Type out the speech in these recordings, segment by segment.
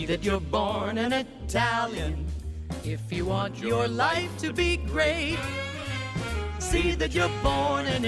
that you're born an Italian. If you want your life to be great, see that you're born an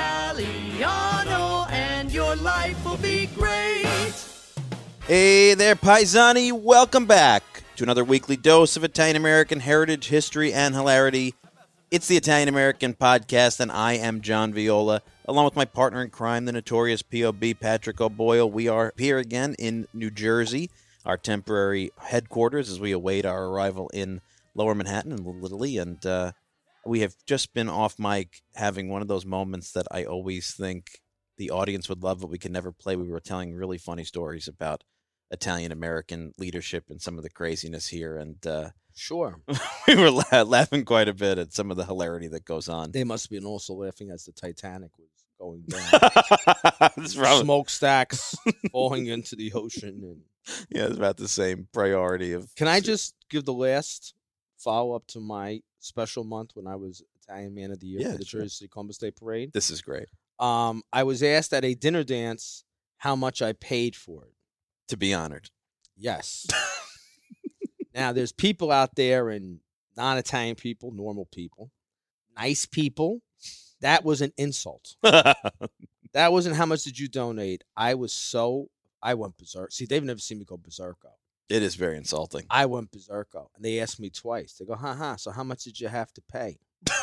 Italiano and your life will be great. Hey there, Paisani. Welcome back to another weekly dose of Italian-American heritage, history, and hilarity. It's the Italian-American Podcast, and I am John Viola, along with my partner in crime, the notorious P.O.B. Patrick O'Boyle. We are here again in New Jersey, our temporary headquarters, as we await our arrival in Lower Manhattan in Little Italy, and we have just been off mic having one of those moments that I always think the audience would love, but we can never play. We were telling really funny stories about Italian-American leadership and some of the craziness here, and sure, we were laughing quite a bit at some of the hilarity that goes on. They must have been also laughing as the Titanic was going down. Smokestacks falling into the ocean. And yeah, it's about the same priority of... Can I just give the last follow-up to my special month when I was Italian Man of the Year for the Jersey City Columbus Day Parade? This is great. I was asked at a dinner dance how much I paid for it. To be honored. Yes. Now, there's people out there, and non-Italian people, normal people, nice people. That was an insult. That wasn't how much did you donate. I went berserk. See, they've never seen me go berserko. It is very insulting. I went berserko. And they asked me twice. They go, so how much did you have to pay?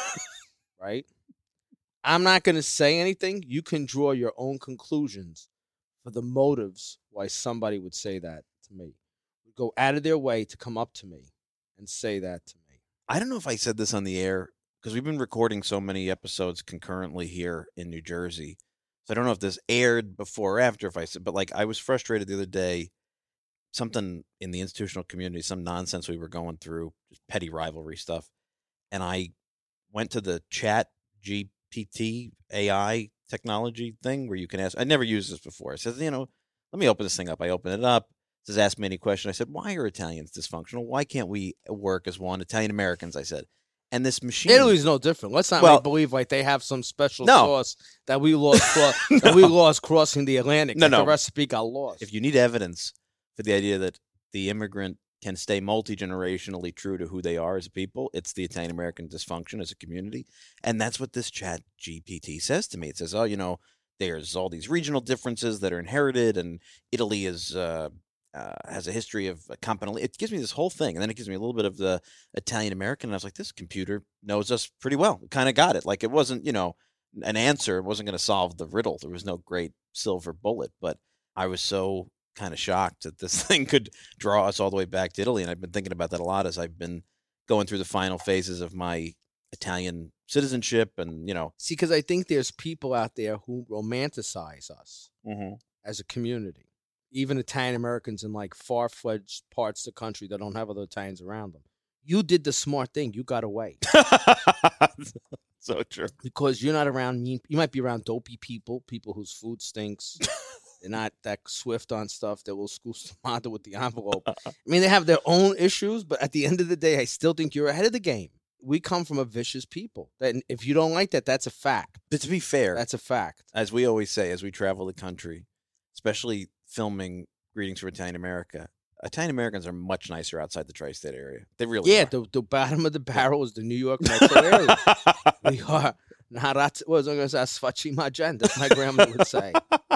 Right? I'm not going to say anything. You can draw your own conclusions for the motives why somebody would say that to me. Would go out of their way to come up to me and say that to me. I don't know if I said this on the air, because we've been recording so many episodes concurrently here in New Jersey. So I don't know if this aired before or after, if I said, but like I was frustrated the other day, something in the institutional community, some nonsense we were going through, just petty rivalry stuff. And I went to the chat GPT AI technology thing where you can ask, I never used this before. It says, let me open this thing up. I open it up. It says, ask me any question. I said, why are Italians dysfunctional? Why can't we work as one? Italian Americans, I said. And this machine, Italy's no different. Let's not make believe like they have some special sauce that we lost crossing the Atlantic. No. The recipe got lost. If you need evidence for the idea that the immigrant can stay multi-generationally true to who they are as a people, it's the Italian-American dysfunction as a community. And that's what this chat GPT says to me. It says, there's all these regional differences that are inherited, and Italy is has a history of competent. It gives me this whole thing, and then it gives me a little bit of the Italian-American, and I was like, this computer knows us pretty well. It kind of got it. Like, it wasn't, an answer. It wasn't going to solve the riddle. There was no great silver bullet, but I was so kind of shocked that this thing could draw us all the way back to Italy. And I've been thinking about that a lot as I've been going through the final phases of my Italian citizenship. And, see, because I think there's people out there who romanticize us mm-hmm. as a community, even Italian Americans in like far-fledged parts of the country that don't have other Italians around them. You did the smart thing. You got away. So true. Because you're not around mean. You might be around dopey people whose food stinks. They're not that swift on stuff. They will school tomato with the envelope. I mean, they have their own issues, but at the end of the day, I still think you're ahead of the game. We come from a vicious people. That if you don't like that, that's a fact. But to be fair, that's a fact. As we always say, as we travel the country, especially filming Greetings from Italian America, Italian Americans are much nicer outside the tri-state area. They really are. The bottom of the barrel is the New York metro area. We are not sfacima gente, that's my grandmother would say.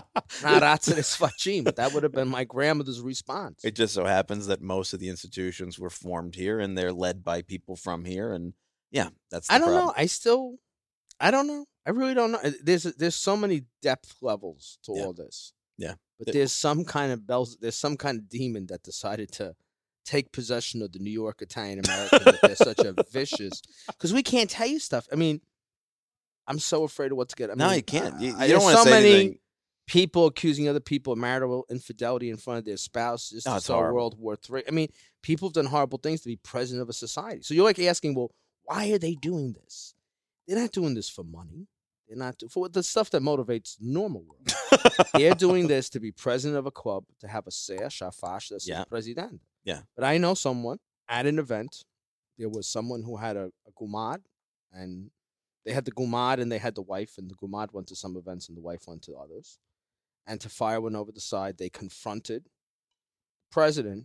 That would have been my grandmother's response. It just so happens that most of the institutions were formed here, and they're led by people from here. And yeah, that's the I don't problem. know. I don't know. I really don't know. There's so many depth levels to all this. Yeah. But there's some kind of demon that decided to take possession of the New York Italian American. That they're such a vicious, because we can't tell you stuff. I mean, I'm so afraid of what's good. No, you can't. You there's don't want to so say many anything. people accusing other people of marital infidelity in front of their spouse. Just it's saw horrible. World War III. I mean, people have done horrible things to be president of a society. So you're like asking, well, why are they doing this? They're not doing this for money. They're not for the stuff that motivates normal world. They're doing this to be president of a club, to have a sash, a fascia, that's president. Yeah. But I know someone at an event. There was someone who had a gumad, and they had the gumad and they had the wife, and the gumad went to some events and the wife went to others. And to fire one over the side, they confronted the president in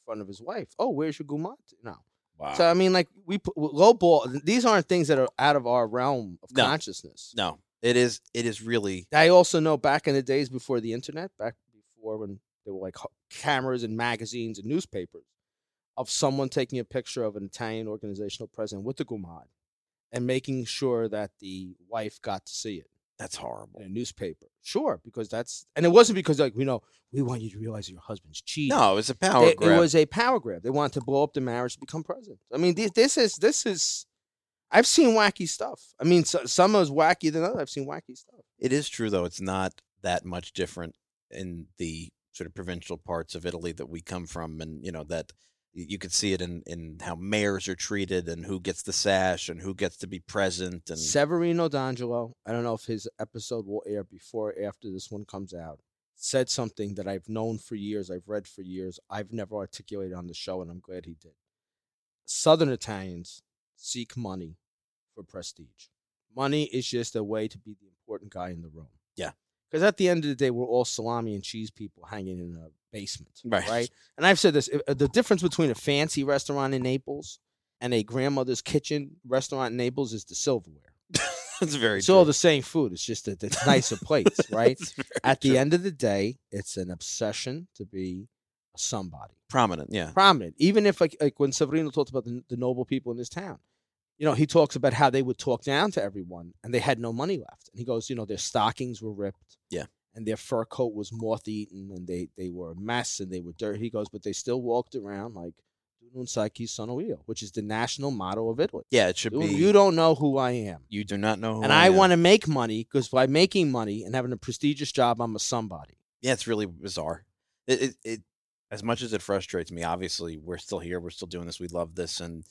front of his wife. Oh, where's your gumad? No. Wow. So I mean, like we put low ball. These aren't things that are out of our realm of No. consciousness. No, it is really. I also know back in the days before the internet, back before when there were like cameras and magazines and newspapers, of someone taking a picture of an Italian organizational president with the gumad and making sure that the wife got to see it That's horrible. in a newspaper. Sure, because and it wasn't because like we want you to realize that your husband's cheating. No, it was a power grab. It was a power grab. They wanted to blow up the marriage to become president. I mean, this is. I've seen wacky stuff. I mean, some is wacky than others. I've seen wacky stuff. It is true, though. It's not that much different in the sort of provincial parts of Italy that we come from. And, that you could see it in how mayors are treated and who gets the sash and who gets to be present. And Severino D'Angelo, I don't know if his episode will air before or after this one comes out, said something that I've known for years, I've read for years, I've never articulated on the show, and I'm glad he did. Southern Italians seek money for prestige. Money is just a way to be the important guy in the room. Yeah. Because at the end of the day, we're all salami and cheese people hanging in a basement. Right. And I've said this, the difference between a fancy restaurant in Naples and a grandmother's kitchen restaurant in Naples is the silverware. That's very It's true. all the same food. It's just that it's nicer plates, right? It's very At the true. end of the day, it's an obsession to be somebody. Prominent, yeah. Prominent. Even if, like when Severino talked about the noble people in his town, he talks about how they would talk down to everyone and they had no money left. And he goes, their stockings were ripped. Yeah. And their fur coat was moth-eaten and they were a mess and they were dirty. He goes, but they still walked around like non sai chi sono io, which is the national motto of Italy. Yeah, it should be. You don't know who I am. You do not know who And I I am. want to make money because by making money and having a prestigious job, I'm a somebody. Yeah, it's really bizarre. It as much as it frustrates me, obviously, we're still here. We're still doing this. We love this. And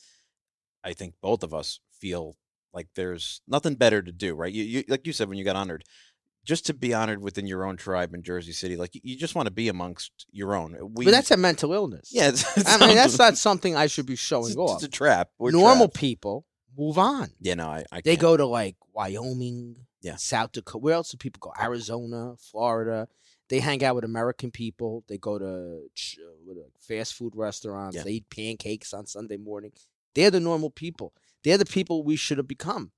I think both of us feel like there's nothing better to do, right? You like you said, when you got honored, just to be honored within your own tribe in Jersey City, like you just want to be amongst your own. But that's a mental illness. Yeah. I mean, that's not something I should be showing off. It's a trap. We're Normal trapped. people move on. Yeah, no, I They can't. go to like Wyoming, Yeah. South Dakota. Where else do people go? Arizona, Florida. They hang out with American people. They go to fast food restaurants. Yeah. They eat pancakes on Sunday morning. They're the normal people. They're the people we should have become.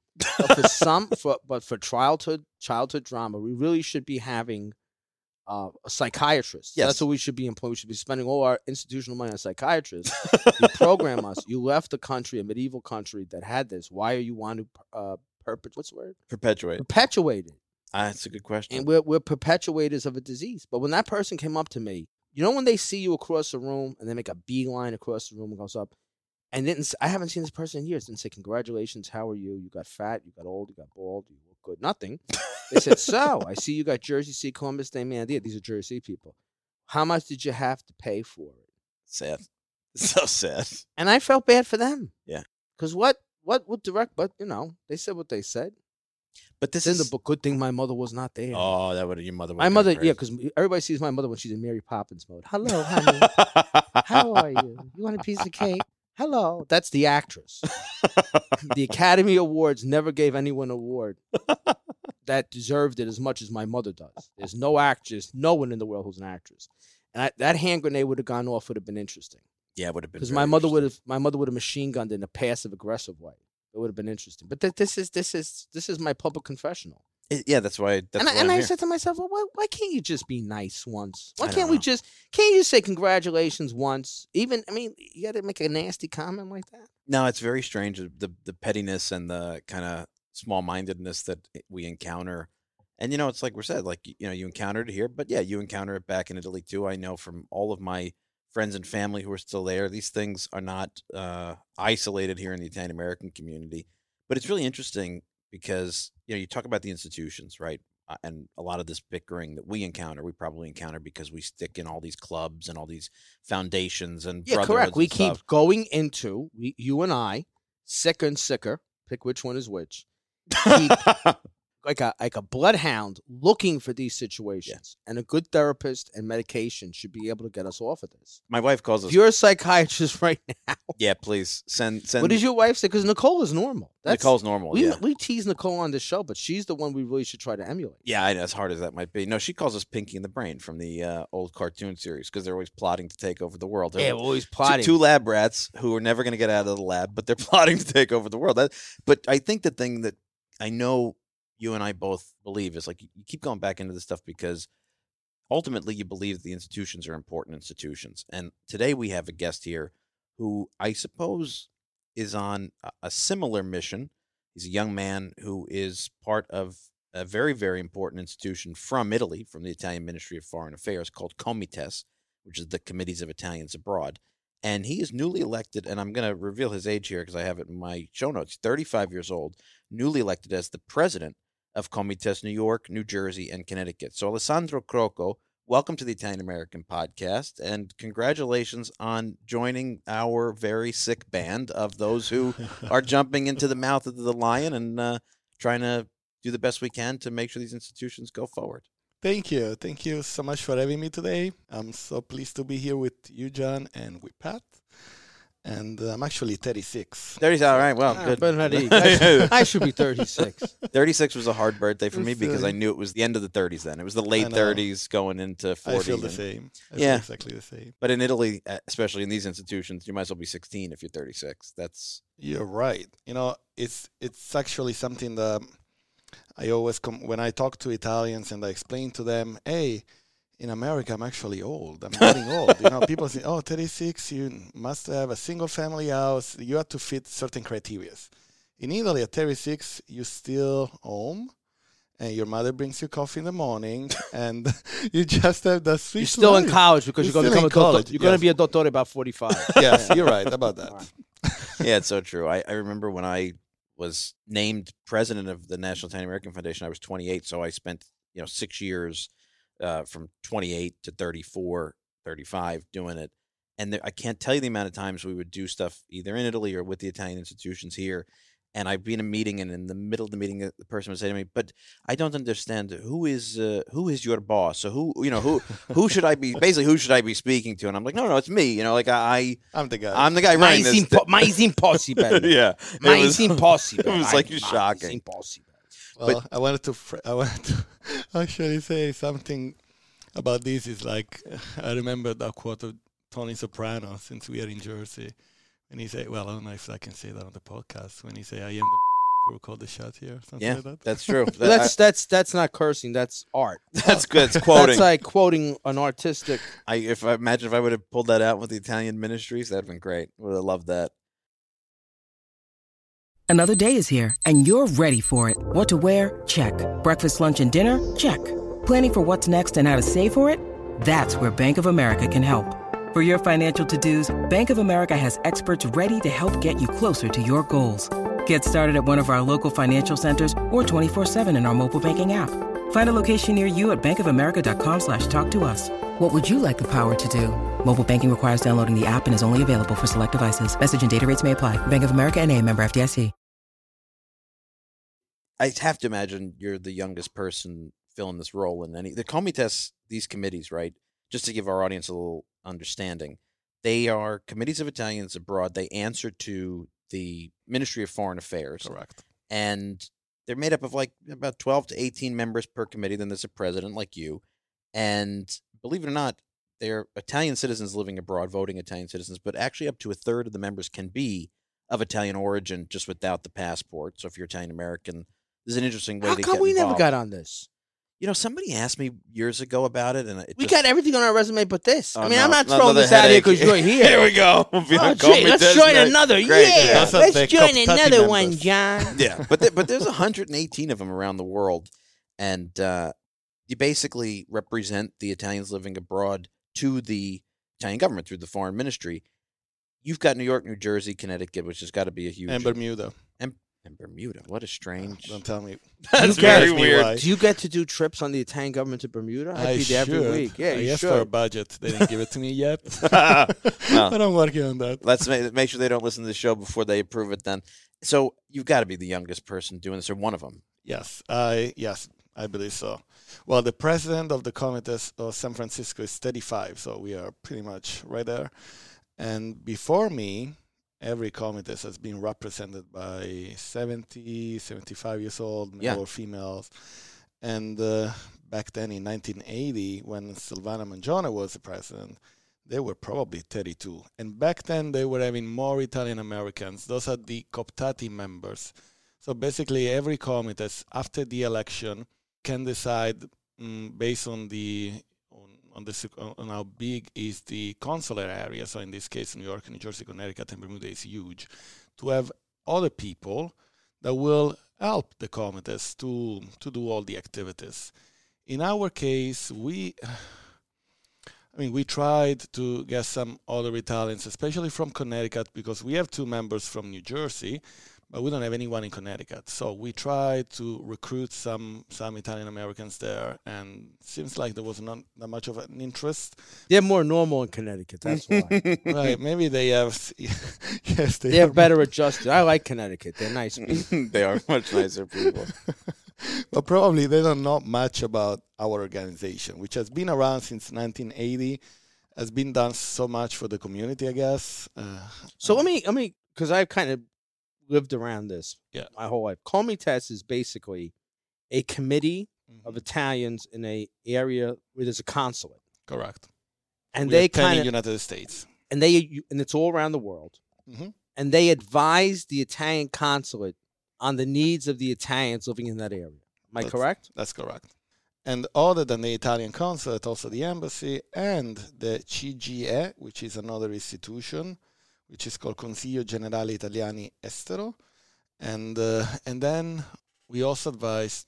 But for childhood drama, we really should be having a psychiatrist. Yes. That's what we should be employing. We should be spending all our institutional money on psychiatrists. You program us. You left a country, a medieval country that had this. Why are you want to what's the word? Perpetuate. Perpetuate it. That's a good question. And we're perpetuators of a disease. But when that person came up to me, when they see you across the room and they make a beeline across the room and goes up, and I haven't seen this person in years, didn't say, congratulations, how are you? You got fat, you got old, you got bald, you look good. Nothing. They said, so, I see you got Jersey City, Columbus Day, Mandia. These are Jersey City people. How much did you have to pay for it? Sad. So sad. And I felt bad for them. Yeah. Because what would direct, but, they said what they said. But this It's in is the book. Good thing my mother was not there. Oh, that would your mother. My mother, yeah, because everybody sees my mother when she's in Mary Poppins mode. Hello, honey. How are you? You want a piece of cake? Hello. That's the actress. The Academy Awards never gave anyone an award that deserved it as much as my mother does. There's no actress, no one in the world who's an actress. And that hand grenade would have gone off, would have been interesting. Yeah, it would have been. Because my mother would have machine gunned in a passive aggressive way. It would have been interesting. But this is my public confessional. Yeah, that's why. And I said to myself, well, why can't you just be nice once? Can't you just say congratulations once? Even, you got to make a nasty comment like that? No, it's very strange, the pettiness and the kind of small-mindedness that we encounter. And, it's like we said, like, you encountered it here, but yeah, you encounter it back in Italy too. I know from all of my friends and family who are still there, these things are not isolated here in the Italian-American community. But it's really interesting because, you talk about the institutions, right? And a lot of this bickering that we probably encounter because we stick in all these clubs and all these foundations and Yeah, brotherhoods correct. We and keep stuff. going into, you and I, sicker and sicker, pick which one is which, keep like a bloodhound looking for these situations. And a good therapist and medication should be able to get us off of this. My wife calls us. If you're a psychiatrist right now, Yeah, please send. what does your wife say? Because Nicole is normal. Nicole's normal. We tease Nicole on this show, but she's the one we really should try to emulate. Yeah, I know, as hard as that might be. No, she calls us Pinky and the Brain from the old cartoon series because they're always plotting to take over the world. Yeah, we're always plotting. Two lab rats who are never going to get out of the lab, but they're plotting to take over the world. But I think the thing that I know you and I both believe is like you keep going back into this stuff because ultimately you believe that the institutions are important institutions. And today we have a guest here who I suppose is on a similar mission. He's a young man who is part of a very, very important institution from Italy, from the Italian Ministry of Foreign Affairs called Comites, which is the Committees of Italians Abroad. And he is newly elected, and I'm going to reveal his age here because I have it in my show notes, 35 years old, newly elected as the president of Comites New York, New Jersey, and Connecticut. So Alessandro Crocco, welcome to the Italian American Podcast, and congratulations on joining our very sick band of those who are jumping into the mouth of the lion and trying to do the best we can to make sure these institutions go forward. Thank you. Thank you so much for having me today. I'm so pleased to be here with you, John, and with Pat. And I'm actually 36. 30, all right, well, good. I should be 36. 36 was a hard birthday for me because I knew it was the end of the 30s then. It was the late 30s going into 40. I feel the same. I feel exactly the same. But in Italy, especially in these institutions, you might as well be 16 if you're 36. You're right. You know, it's actually something that I always when I talk to Italians and I explain to them, hey, in America, I'm actually old. I'm getting old. You know, people say, oh, 36, you must have a single family house. You have to fit certain criteria. In Italy, at 36, you're still home, and your mother brings you coffee in the morning, and you just have that sweet You're still life. In college because you're going to become a doctor. You're going to be a doctor about 45. Yes, you're right about that. Yeah, it's so true. I remember when I was named president of the National Italian American Foundation, I was 28, so I spent 6 years from 28 to 34, 35 doing it. And I can't tell you the amount of times we would do stuff either in Italy or with the Italian institutions here. And I'd be in a meeting, and in the middle of the meeting, the person would say to me, "But I don't understand. Who is your boss? So who should I be? Basically, who should I be speaking to?" And I'm like, "No, it's me. I'm the guy. I'm the guy running this. Ma is impossible. Yeah, ma is impossible. It was like shocking. It's impossible." Well, I wanted to actually say something about this. Is like I remember that quote of Tony Soprano, since we are in Jersey. And he said, well, I don't know if I can say that on the podcast. When he say, I am the who called the shot here, something like that. That's true. That's not cursing. That's art. That's good. It's quoting. That's like quoting an artistic. Imagine if I would have pulled that out with the Italian ministries, that'd been great. Would have loved that. Another day is here, and you're ready for it. What to wear? Check. Breakfast, lunch, and dinner? Check. Planning for what's next and how to save for it? That's where Bank of America can help. For your financial to-dos, Bank of America has experts ready to help get you closer to your goals. Get started at one of our local financial centers or 24/7 in our mobile banking app. Find a location near you at bankofamerica.com/talktous. What would you like the power to do? Mobile banking requires downloading the app and is only available for select devices. Message and data rates may apply. Bank of America N.A., member FDIC. I have to imagine you're the youngest person filling this role in the Comites, these committees, right? Just to give our audience a little understanding, they are committees of Italians abroad. They answer to the Ministry of Foreign Affairs. Correct. And they're made up of like about 12 to 18 members per committee. Then there's a president like you. And believe it or not, they're Italian citizens living abroad, voting Italian citizens, but actually up to a third of the members can be of Italian origin just without the passport. So if you're Italian American, there's an interesting way to get involved. How come we never got on this? Somebody asked me years ago about it, and we got everything on our resume but this. Oh, I'm not throwing this out here because you're here. Here we go. Let's join another. Yeah, let's join another one, John. Yeah, but there's 118 of them around the world, and you basically represent the Italians living abroad to the Italian government through the foreign ministry. You've got New York, New Jersey, Connecticut, which has got to be a huge, and Bermuda. And And Bermuda, what a strange. Don't tell me. That's You guys- very weird. Why. Do you get to do trips on the Italian government to Bermuda? I I'd be there every should. week. Yeah, I you asked for a should. budget. They didn't give it to me yet. Well. But I'm working on that. Let's make sure they don't listen to the show before they approve it. Then, so you've got to be the youngest person doing this, or one of them. Yes, I believe so. Well, the president of the Comites of San Francisco is 35, so we are pretty much right there. And before me, every Comites has been represented by 70, 75 years old, male Yeah. or females. And back then in 1980, when Silvana Mangione was the president, they were probably 32. And back then, they were having more Italian Americans. Those are the Coptati members. So basically, every Comites, after the election, can decide based on on how big is the consular area. So in this case, New York, New Jersey, Connecticut, and Bermuda is huge, to have other people that will help the Comites to do all the activities. In our case, we tried to get some other Italians, especially from Connecticut, because we have 2 members from New Jersey, but we don't have anyone in Connecticut. So we tried to recruit some Italian Americans there, and seems like there was not that much of an interest. They're more normal in Connecticut. That's why. Right? Maybe they have. Yes, They're have. better adjusted. I like Connecticut. They're nice people. They are much nicer people. But probably they don't know much about our organization, which has been around since 1980, has been done so much for the community, I guess. So let me, because I've kind of lived around this my whole life. Comites is basically a committee of Italians in a area where there's a consulate, Correct. and We have they 10 in kind of United States. and it's all around the world, Mhm. and they advise the Italian consulate on the needs of the Italians living in that area. Am I correct? That's correct. And other than the Italian consulate, also the embassy and the CGE, which is another institution, which is called Consiglio Generale Italiani Estero. And then we also advise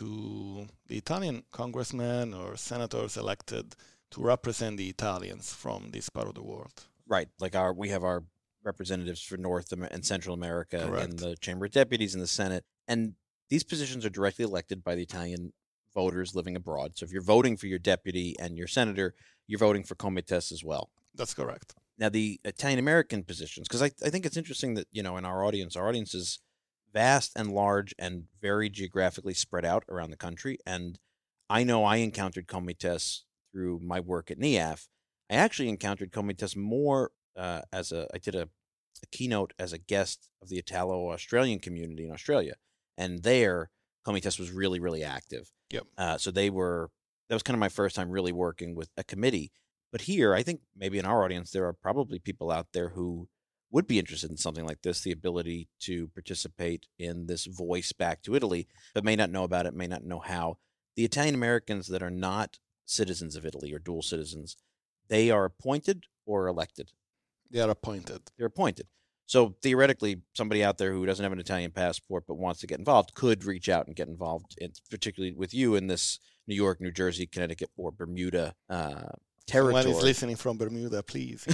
to the Italian congressmen or senators elected to represent the Italians from this part of the world. Right, like we have our representatives for North and Central America Correct. in the Chamber of Deputies and the Senate, and these positions are directly elected by the Italian voters living abroad. So if you're voting for your deputy and your senator, you're voting for Comites as well. That's correct. Now, the Italian American positions, because I think it's interesting that, in our audience is vast and large and very geographically spread out around the country. And I know I encountered Comites through my work at NEAF. I actually encountered Comites more I did a keynote as a guest of the Italo-Australian community in Australia. And there, Comites was really, really active. Yep. So that was kind of my first time really working with a committee. But here, I think maybe in our audience, there are probably people out there who would be interested in something like this, the ability to participate in this voice back to Italy, but may not know about it, may not know how. The Italian Americans that are not citizens of Italy or dual citizens, they are appointed or elected? They are appointed. They're appointed. So theoretically, somebody out there who doesn't have an Italian passport but wants to get involved could reach out and get involved, particularly with you in this New York, New Jersey, Connecticut, or Bermuda territory. Someone is listening from Bermuda, please.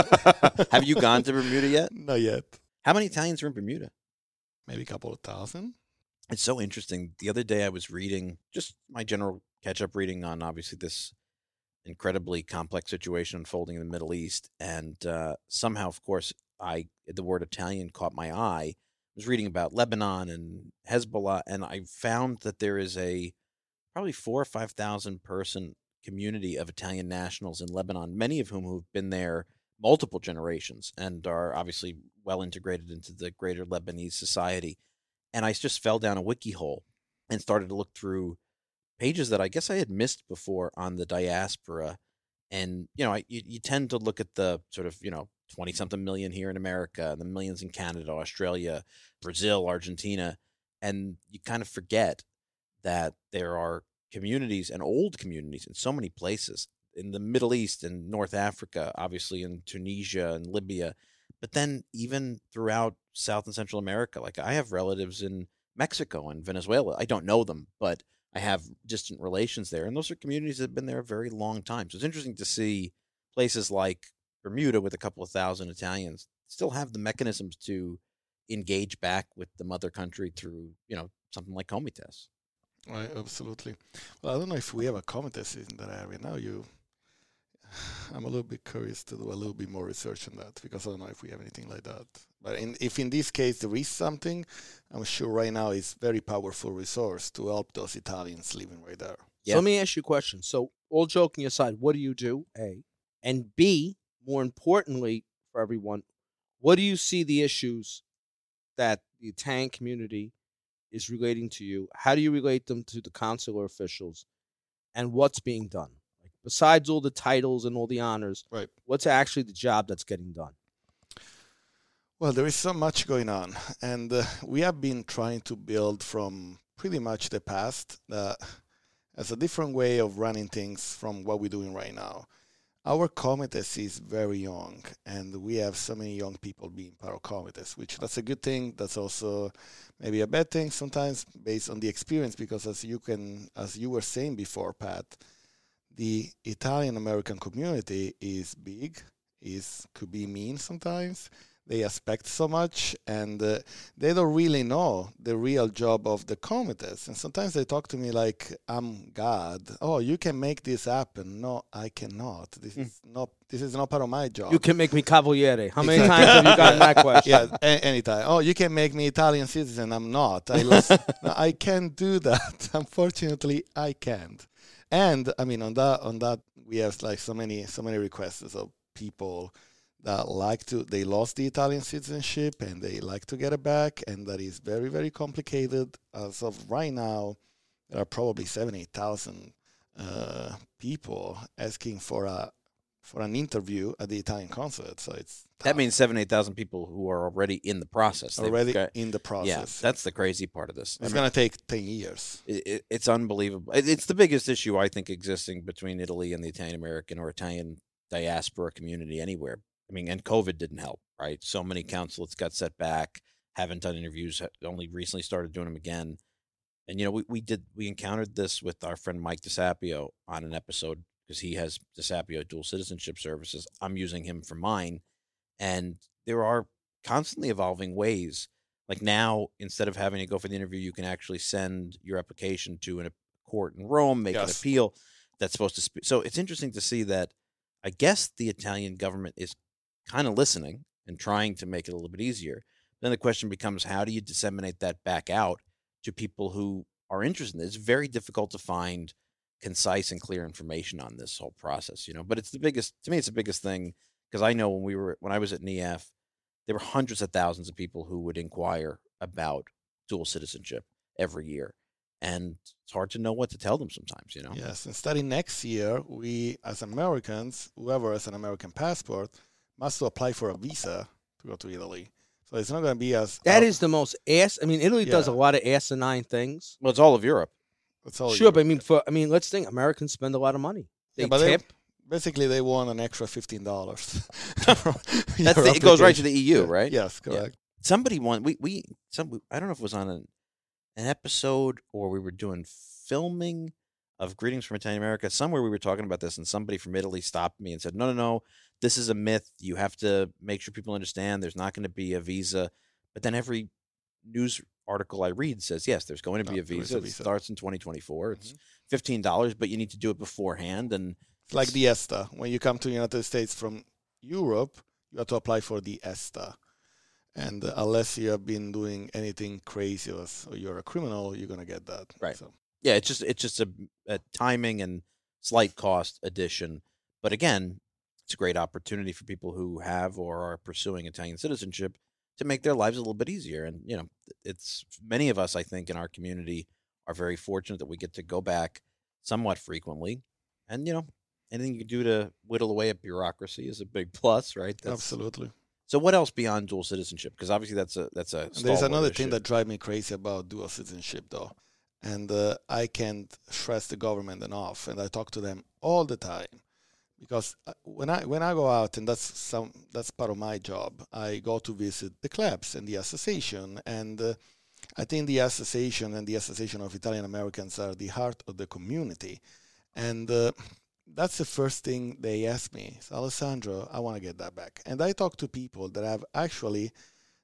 Have you gone to Bermuda yet? Not yet. How many Italians are in Bermuda? Maybe a couple of thousand. It's so interesting. The other day I was reading just my general catch-up reading on obviously this incredibly complex situation unfolding in the Middle East. And somehow, of course, the word Italian caught my eye. I was reading about Lebanon and Hezbollah, and I found that there is a probably 4,000 or 5,000 person community of Italian nationals in Lebanon, many of whom have been there multiple generations and are obviously well integrated into the greater Lebanese society. And I just fell down a wiki hole and started to look through pages that I guess I had missed before on the diaspora. And, you tend to look at the sort of, 20-something million here in America, and the millions in Canada, Australia, Brazil, Argentina, and you kind of forget that there are communities and old communities in so many places in the Middle East and North Africa, obviously in Tunisia and Libya, but then even throughout South and Central America. Like I have relatives in Mexico and Venezuela. I don't know them, but I have distant relations there. And those are communities that have been there a very long time. So it's interesting to see places like Bermuda with a couple of thousand Italians still have the mechanisms to engage back with the mother country through, something like Comites. Right, absolutely. Well, I don't know if we have a Comites in that area now. I'm a little bit curious to do a little bit more research on that because I don't know if we have anything like that. But if in this case there is something, I'm sure right now it's very powerful resource to help those Italians living right there. So let me ask you a question. So, all joking aside, what do you do, A? And B, more importantly for everyone, what do you see the issues that the Italian community is relating to you? How do you relate them to the consular officials? And what's being done? Like, besides all the titles and all the honors, Right. what's actually the job that's getting done? Well, there is so much going on. And we have been trying to build from pretty much the past as a different way of running things from what we're doing right now. Our Comites is very young, and we have so many young people being part of Comites, which that's a good thing. That's also maybe a bad thing sometimes based on the experience, because as you were saying before, Pat, the Italian-American community is big, could be mean sometimes. They expect so much, and they don't really know the real job of the Comites. And sometimes they talk to me like I'm God. Oh, you can make this happen. No, I cannot. This is not part of my job. You can make me Cavaliere. How many times have you gotten that question? Yeah, anytime. Oh, you can make me Italian citizen. I'm not. No, I can't do that. Unfortunately, I can't. And I mean, on that, we have like so many requests of people that they lost the Italian citizenship and they like to get it back, and that is very, very complicated. As of right now, there are probably 8,000 people asking for an interview at the Italian consulate. So it's tough. That means 8,000 people who are already in the process. In the process. Yeah, that's the crazy part of this. It's going to take 10 years. It's unbelievable. It's the biggest issue, I think, existing between Italy and the Italian-American or Italian diaspora community anywhere. I mean, and COVID didn't help, right? So many consulates got set back, haven't done interviews, only recently started doing them again. And, we encountered this with our friend Mike DeSapio on an episode, because he has DeSapio dual citizenship services. I'm using him for mine. And there are constantly evolving ways. Like now, instead of having to go for the interview, you can actually send your application to a court in Rome, make an appeal that's supposed to speak. So it's interesting to see that I guess the Italian government is kind of listening and trying to make it a little bit easier. Then the question becomes, how do you disseminate that back out to people who are interested in it? It's very difficult to find concise and clear information on this whole process, but it's the biggest thing, because I know when I was at NEF, there were hundreds of thousands of people who would inquire about dual citizenship every year. And it's hard to know what to tell them sometimes, Yes, and starting next year, we as Americans, whoever has an American passport, must apply for a visa to go to Italy. So it's not going to be as... That is the most Italy does a lot of asinine things. Well, it's all of Europe. It's all Sure, Europe. but let's think. Americans spend a lot of money. They tip. Basically, they want an extra $15. It goes right to the EU, right? Yes, correct. Yeah. Somebody I don't know if it was on an episode or we were doing filming of Greetings from Italian America. Somewhere we were talking about this, and somebody from Italy stopped me and said, no, this is a myth. You have to make sure people understand there's not going to be a visa. But then every news article I read says, yes, there's going to be a visa. It starts in 2024. It's $15, but you need to do it beforehand. And it's like the ESTA. When you come to the United States from Europe, you have to apply for the ESTA. And unless you have been doing anything crazy or you're a criminal, you're going to get that. Right. So. Yeah, it's just a timing and slight cost addition. But again, it's a great opportunity for people who have or are pursuing Italian citizenship to make their lives a little bit easier. And, it's many of us, I think, in our community are very fortunate that we get to go back somewhat frequently. And, anything you can do to whittle away at bureaucracy is a big plus, right? Absolutely. So what else beyond dual citizenship? Because obviously that's a there's another thing that drives me crazy about dual citizenship, though. And I can't stress the government enough. And I talk to them all the time. Because when I go out, and that's part of my job, I go to visit the clubs and the association, and I think the association and the Association of Italian Americans are the heart of the community, and that's the first thing they ask me. So, Alessandro, I want to get that back, and I talk to people that have actually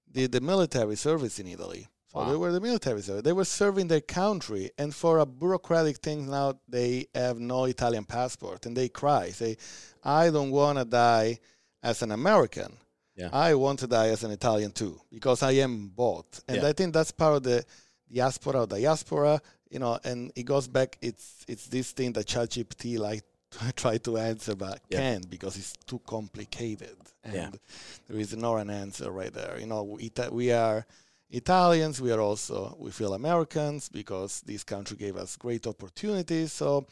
did the military service in Italy. So Wow. they were the military service. They were serving their country, and for a bureaucratic thing now, they have no Italian passport, and they cry, say, "I don't want to die as an American. Yeah. I want to die as an Italian too, because I am both." And Yeah. I think that's part of the diaspora, and it goes back. It's this thing that ChatGPT like try to answer, but Yeah. can't because it's too complicated, and Yeah. there is not an answer right there. We are Italians. We feel Americans because this country gave us great opportunities. So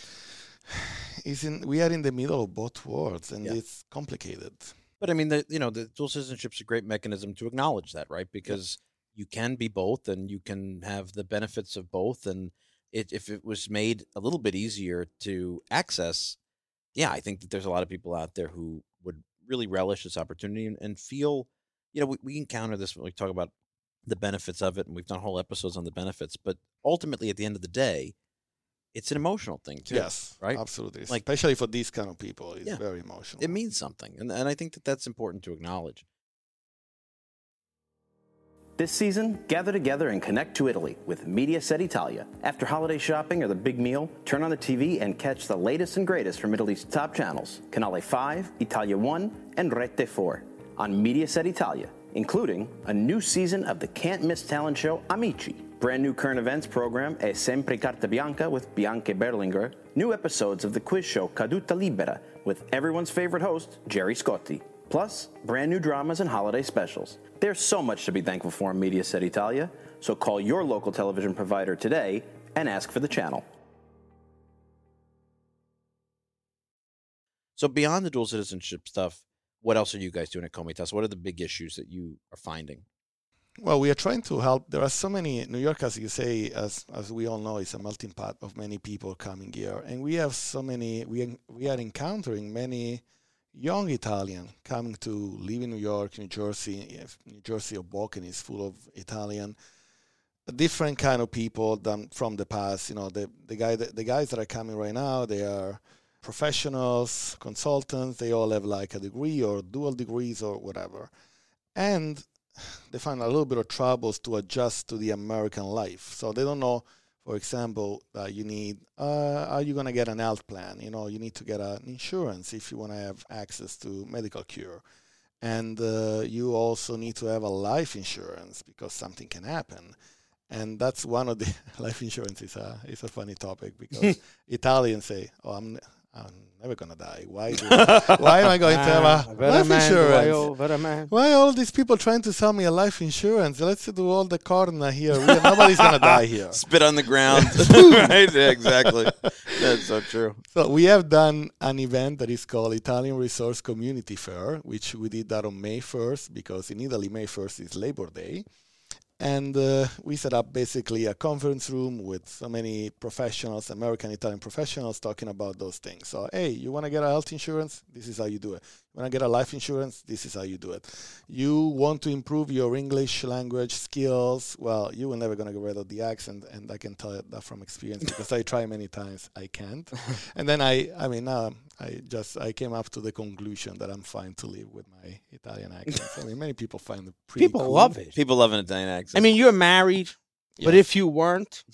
we are in the middle of both worlds, and Yeah. it's complicated. But I mean, the dual citizenship's a great mechanism to acknowledge that, right? Because you can be both, and you can have the benefits of both. And if it was made a little bit easier to access, yeah, I think that there's a lot of people out there who would really relish this opportunity and feel, we encounter this when we talk about the benefits of it, and we've done whole episodes on the benefits. But ultimately, at the end of the day, it's an emotional thing too. Yes, right? absolutely. Like- Especially for these kind of people, it's Yeah. very emotional. It means something, and I think that that's important to acknowledge. This season, gather together and connect to Italy with Mediaset Italia. After holiday shopping or the big meal, turn on the TV and catch the latest and greatest from Italy's top channels, Canale 5, Italia 1, and Rete 4 on Mediaset Italia, including a new season of the can't-miss talent show Amici, brand new current events program È Sempre Carta Bianca with Bianca Berlinger, new episodes of the quiz show Caduta Libera with everyone's favorite host, Jerry Scotti, plus brand new dramas and holiday specials. There's so much to be thankful for in Mediaset Italia, so call your local television provider today and ask for the channel. So beyond the dual citizenship stuff, what else are you guys doing at Comitas? What are the big issues that you are finding? Well, we are trying to help. There are so many. New York, as you say, as we all know, is a melting pot of many people coming here, and we have so many. We are encountering many young Italian coming to live in New York, New Jersey. New Jersey, Hoboken is full of Italian, different kind of people than from the past. The guys that are coming right now, they are professionals, consultants. They all have like a degree or dual degrees or whatever, and they find a little bit of troubles to adjust to the American life. So they don't know, for example, that you need, are you going to get an health plan? You need to get an insurance if you want to have access to medical care. And you also need to have a life insurance because something can happen. And that's one of the life insurance is a funny topic because Italians say, "Oh, I'm never gonna die. Why am I going to have a life insurance? Why all these people trying to sell me a life insurance? Let's do all the corner here. Nobody's gonna die here." Spit on the ground. Right? Yeah, exactly. That's so true. So we have done an event that is called Italian Resource Community Fair, which we did that on May 1st because in Italy May 1st is Labor Day. And we set up basically a conference room with so many professionals, American, Italian professionals, talking about those things. So, hey, you want to get a health insurance? This is how you do it. You want to get a life insurance? This is how you do it. You want to improve your English language skills? Well, you were never going to get rid of the accent, and I can tell you that from experience because I try many times. I can't. And then now I came up to the conclusion that I'm fine to live with my Italian accent. Many people find it pretty People cool. love it. People love an Italian accent. I mean, you're married, but Yeah. if you weren't,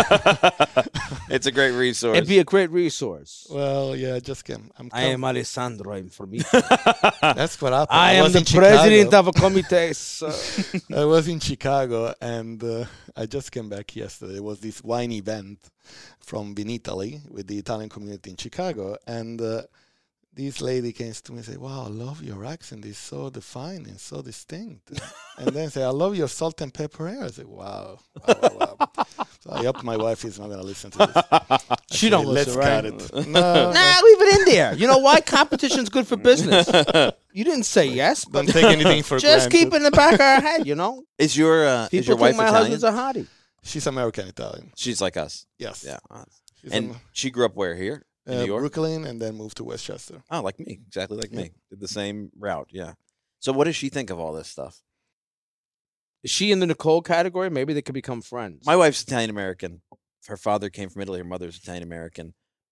It's a great resource. it'd be a great resource. Well, yeah, I am Alessandro. I'm from Italy. That's what happened. I am was the in president Chicago. of a Comites. I was in Chicago, and I just came back yesterday. There was this wine event from Vinitaly with the Italian community in Chicago, and this lady came to me and said, "Wow, I love your accent. It's so defined and so distinct." And then say, "I love your salt and pepper hair." I said, "Wow." So I hope my wife is not going to listen to this. She don't Let's listen, right? cut it. No, Nah, leave it in there. You know why? Competition's good for business. You didn't say yes, but don't take anything for just granted. keep it in the back of our head, you know? Is your People wife think my Italian? husband's a hottie. She's American Italian. She's like us. Yes. Yeah. She's And she grew up where? Here in New York? Brooklyn, and then moved to Westchester. Oh, like me. Exactly like Yeah. me. Did the same route. Yeah. So what does she think of all this stuff? Is she in the Nicole category? Maybe they could become friends. My wife's Italian American. Her father came from Italy. Her mother's Italian American.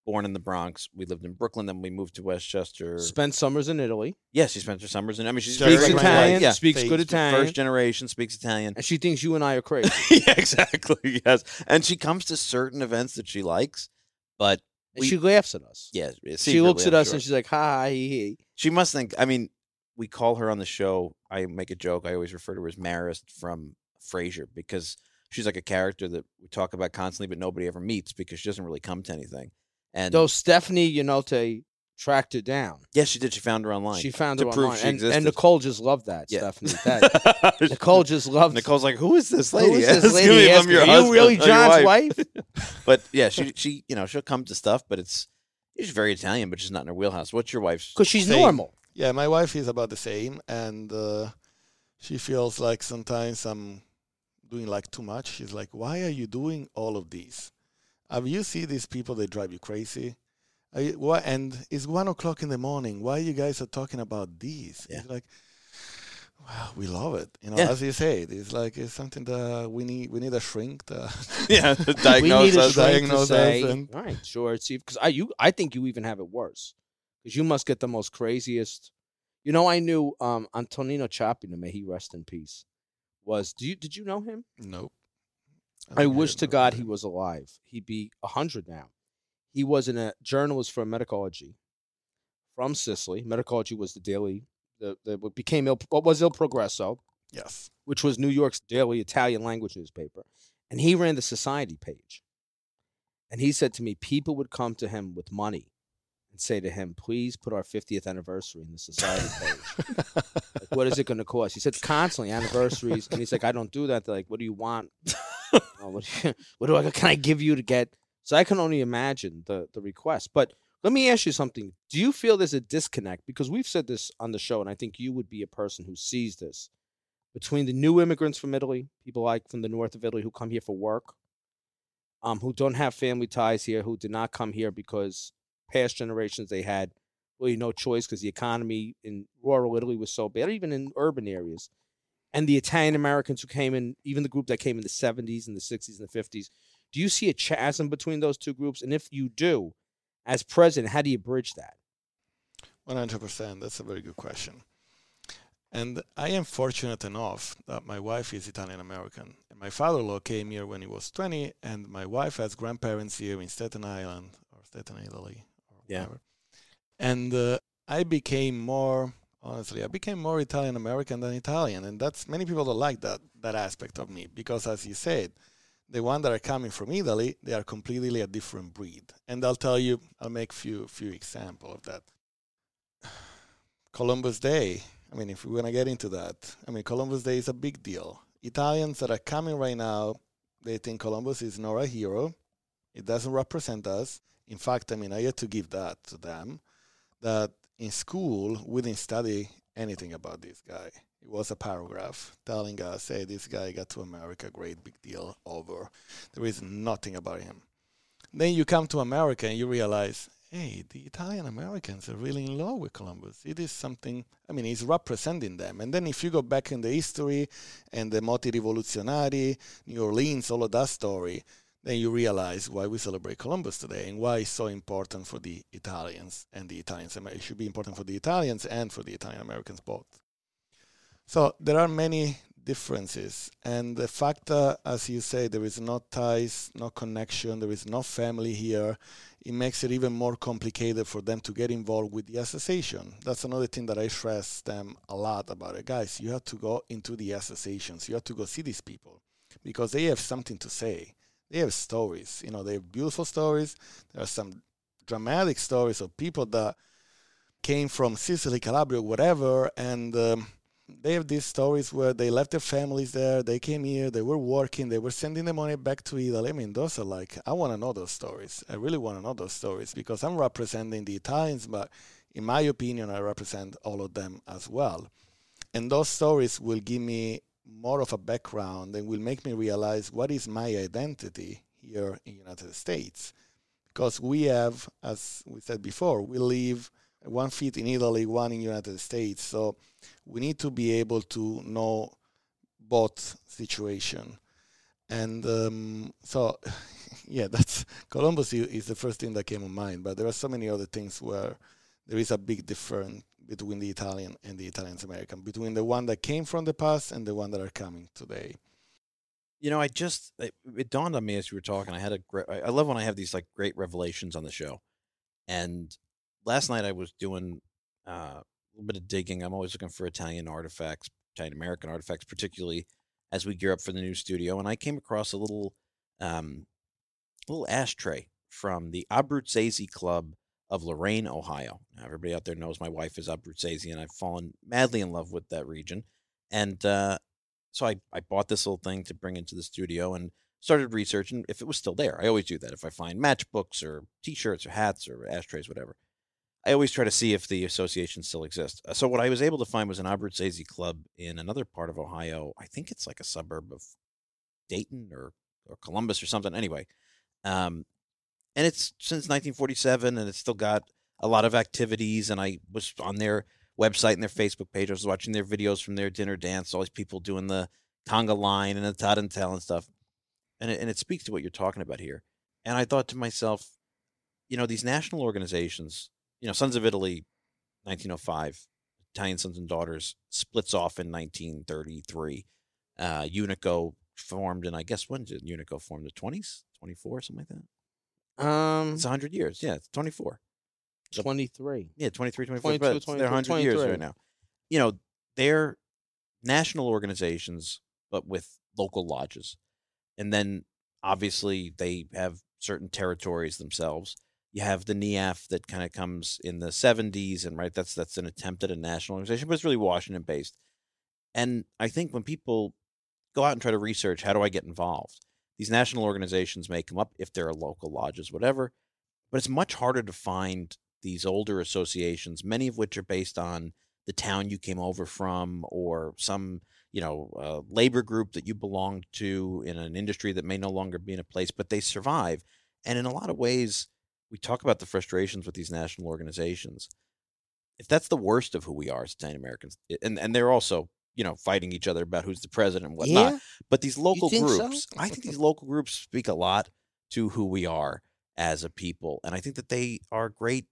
born in the Bronx. We lived in Brooklyn, then we moved to Westchester. Spent summers in Italy. Yeah, she spent her summers in. I mean, she's Speaks very Italian. Yeah, Speaks good Italian. first generation, speaks Italian. And she thinks you and I are crazy. Yeah, exactly. Yes, and she comes to certain events that she likes, but And she laughs at us. yeah, She looks at I'm us sure. and she's like, "Ha, he." She must think. I mean, we call her on the show. I make a joke. I always refer to her as Marist from Frasier because she's like a character that we talk about constantly, but nobody ever meets because she doesn't really come to anything. And Though Stephanie, tracked her down. yes, she did. She found her online. She found to her prove online. she And existed. Nicole just loved that, Yeah. Stephanie. That, Nicole just loved Nicole's like, who is this lady? Who is this Ask lady? me if Ask I'm your her, Are husband you really or your John's wife? But yeah, she she'll come to stuff, but she's very Italian, but she's not in her wheelhouse. What's your wife's? Because she's Same. normal. Yeah, my wife is about the same, and she feels like sometimes I'm doing like too much. She's like, "Why are you doing all of these? Have you see these people? They drive you crazy. And it's 1 o'clock in the morning. Why you guys are talking about these?" Yeah. It's like, well, we love it. Yeah. As you say, it's something that we need a shrink. Yeah, We need diagnose a us. shrink to diagnose us say, and- all right, sure. See, because I think you even have it worse. Because you must get the most craziest. I knew Antonino Ciappina, may he rest in peace. Did you know him? Nope. I wish to God he was alive. He'd be 100 now. He was a journalist for Medicology from Sicily. Medicology was the daily, what became what was Il Progresso, Yes. which was New York's daily Italian language newspaper. And he ran the society page. And he said to me, people would come to him with money and say to him, please put our 50th anniversary in the society page. Like, what is it going to cost? He said, constantly anniversaries. And he's like, I don't do that. They're like, what do you want? Can I give you to get? So I can only imagine the request. But let me ask you something. Do you feel there's a disconnect? Because we've said this on the show, and I think you would be a person who sees this, between the new immigrants from Italy, people like from the north of Italy who come here for work, who don't have family ties here, who did not come here because past generations they had really no choice because the economy in rural Italy was so bad, even in urban areas. And the Italian Americans who came in, even the group that came in the 70s and the 60s and the 50s. Do you see a chasm between those two groups? And if you do, as president, how do you bridge that? 100%. That's a very good question. And I am fortunate enough that my wife is Italian American. And my father-in-law came here when he was 20, and my wife has grandparents here in Staten Island or Staten Italy or whatever. And I became more Italian American than Italian, and that's many people don't like that aspect of me because, as you said, the ones that are coming from Italy, they are completely a different breed. And I'll make few examples of that. Columbus Day. I mean, if we want to get into that, Columbus Day is a big deal. Italians that are coming right now, they think Columbus is not a hero. It doesn't represent us. In fact, I had to give that to them, that in school, we didn't study anything about this guy. It was a paragraph telling us, hey, this guy got to America, great, big deal, over. There is nothing about him. Then you come to America and you realize, hey, the Italian Americans are really in love with Columbus. It is something, he's representing them. And then if you go back in the history and the Moti Rivoluzionari, New Orleans, all of that story, then you realize why we celebrate Columbus today and why it's so important for the Italians and the Italians. It should be important for the Italians and for the Italian Americans both. So there are many differences. And the fact that, as you say, there is no ties, no connection, there is no family here, it makes it even more complicated for them to get involved with the association. That's another thing that I stress them a lot about it. Guys, you have to go into the associations. You have to go see these people because they have something to say. They have stories. They have beautiful stories. There are some dramatic stories of people that came from Sicily, Calabria, whatever, and they have these stories where they left their families there, they came here, they were working, they were sending the money back to Italy. Those are I want to know those stories. I really want to know those stories because I'm representing the Italians, but in my opinion, I represent all of them as well. And those stories will give me more of a background and will make me realize what is my identity here in the United States. Because we have, as we said before, we live 1 feet in Italy, one in the United States. So we need to be able to know both situations. And so, yeah, that's Columbus is the first thing that came to mind, but there are so many other things where there is a big difference between the Italian and the Italians American, between the one that came from the past and the one that are coming today. You know, it dawned on me as you were talking. I love when I have these like great revelations on the show. And last night I was doing a little bit of digging. I'm always looking for Italian artifacts, Italian American artifacts, particularly as we gear up for the new studio. And I came across a little ashtray from the Abruzzese Club of Lorraine, Ohio. Now, everybody out there knows my wife is Abruzzese, and I've fallen madly in love with that region. And so I bought this little thing to bring into the studio and started researching if it was still there. I always do that. If I find matchbooks or T-shirts or hats or ashtrays, whatever, I always try to see if the association still exists. So what I was able to find was an Abruzzese Club in another part of Ohio. I think it's like a suburb of Dayton or Columbus or something. Anyway, and it's since 1947, and it's still got a lot of activities. And I was on their website and their Facebook page. I was watching their videos from their dinner dance, all these people doing the conga line and the tarantella and stuff. And it speaks to what you're talking about here. And I thought to myself, you know, these national organizations, you know, Sons of Italy, 1905, Italian Sons and Daughters splits off in 1933. Unico formed in, I guess, when did Unico form? The 20s? 24, something like that? It's 100 years. Yeah, it's 24. 23. Yeah, 23, 24. 22, But 23, they're 100 years 23. right now. You know, they're national organizations, but with local lodges. And then, obviously, they have certain territories themselves. You have the NIAF that kind of comes in the 70s, and right, that's an attempt at a national organization, but it's really Washington-based. And I think when people go out and try to research, how do I get involved? These national organizations may come up if there are local lodges, whatever, but it's much harder to find these older associations, many of which are based on the town you came over from or some, you know, labor group that you belong to in an industry that may no longer be in a place, but they survive. And in a lot of ways, we talk about the frustrations with these national organizations. If that's the worst of who we are as Italian Americans, and they're also, you know, fighting each other about who's the president and whatnot. Yeah? But these local think so? groups, I think these local groups speak a lot to who we are as a people. And I think that they are great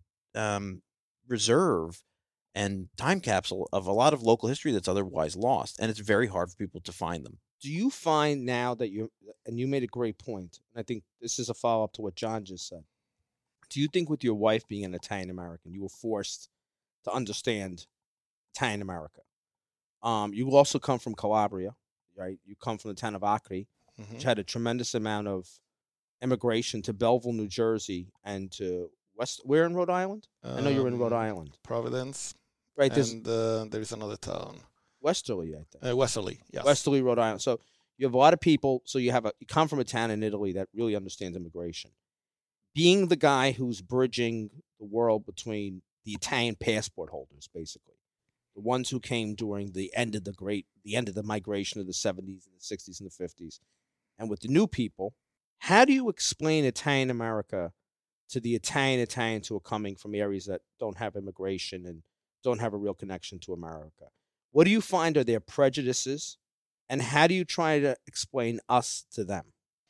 reserve and time capsule of a lot of local history that's otherwise lost. And it's very hard for people to find them. Do you find now that you made a great point, and I think this is a follow-up to what John just said. Do you think with your wife being an Italian American, you were forced to understand Italian America? You also come from Calabria, right? You come from the town of Acre, which had a tremendous amount of immigration to Belleville, New Jersey, and to where in Rhode Island? I know you're in Rhode Island. Providence. Right, And there is another town. Westerly, I think. Westerly, yes. Westerly, Rhode Island. So you have a lot of people. So you come from a town in Italy that really understands immigration. Being the guy who's bridging the world between the Italian passport holders, basically, the ones who came during the end of the migration of the 70s and the 60s and the 50s, and with the new people, how do you explain Italian America to the Italians who are coming from areas that don't have immigration and don't have a real connection to America? What do you find are their prejudices, and how do you try to explain us to them?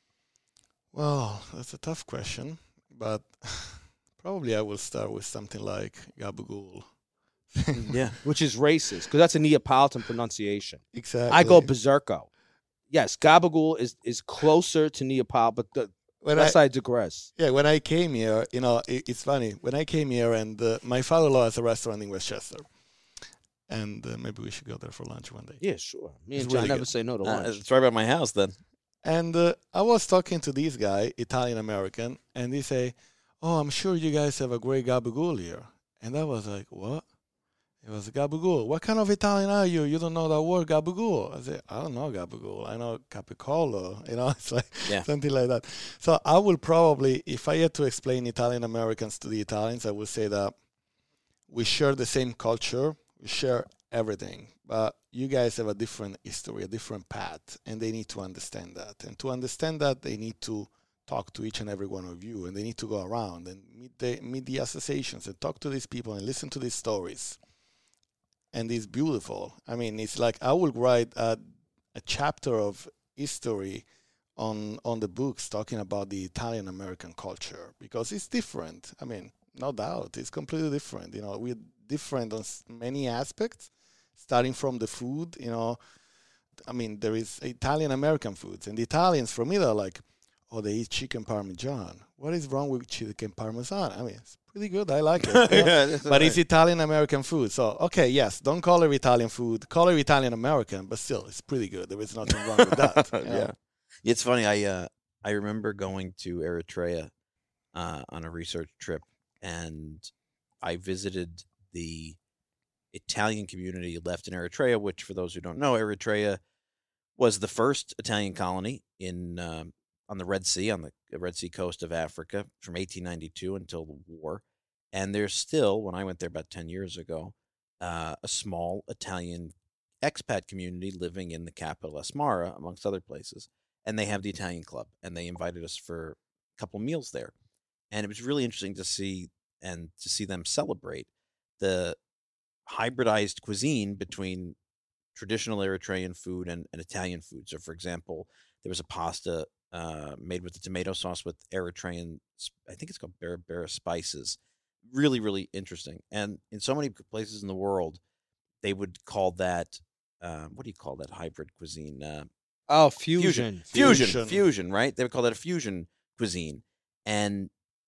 Well, that's a tough question, but probably I will start with something like Gabagool. Yeah. Which is racist, because that's a Neapolitan pronunciation. Exactly. I go berserko. Yes, Gabagool is closer to Neapolitan, but I digress. Yeah, when I came here, you know, it's funny. When I came here, and my father-in-law has a restaurant in Westchester, and maybe we should go there for lunch one day. Yeah, sure. Me It's and John really never good. say no to lunch. It's right by my house then. And I was talking to this guy, Italian-American, and he say, "Oh, I'm sure you guys have a great gabagool here." And I was like, "What?" It was gabagool. What kind of Italian are you? You don't know that word gabagool. I said, "I don't know gabagool. I know capicolo." You know, it's like something like that. So I will probably, if I had to explain Italian-Americans to the Italians, I would say that we share the same culture. We share everything. But you guys have a different history, a different path, and they need to understand that. And to understand that, they need to talk to each and every one of you, and they need to go around and meet the associations and talk to these people and listen to these stories. And it's beautiful. I mean, it's like I will write a chapter of history on the books talking about the Italian American culture because it's different. I mean, no doubt, it's completely different. You know, we're different on many aspects, starting from the food. You know, I mean, there is Italian American foods, and the Italians from Italy are like, oh, they eat chicken parmesan. What is wrong with chicken parmesan? I mean, it's pretty good. I like it. You know? But it's Italian American food. So, okay, yes, don't call it Italian food. Call it Italian American, but still, it's pretty good. There is nothing wrong with that. You know? Yeah. It's funny. I remember going to Eritrea on a research trip, and I visited the Italian community left in Eritrea, which, for those who don't know, Eritrea was the first Italian colony in on the Red Sea, on the Red Sea coast of Africa from 1892 until the war. And there's still, when I went there about 10 years ago, a small Italian expat community living in the capital, Asmara, amongst other places. And they have the Italian club, and they invited us for a couple meals there. And it was really interesting to see them celebrate the hybridized cuisine between traditional Eritrean food and Italian food. So, for example, there was a pasta made with the tomato sauce with Eritrean, I think it's called Berbera spices. Really, really interesting. And in so many places in the world, they would call that, what do you call that hybrid cuisine? Fusion, right? They would call that a fusion cuisine. And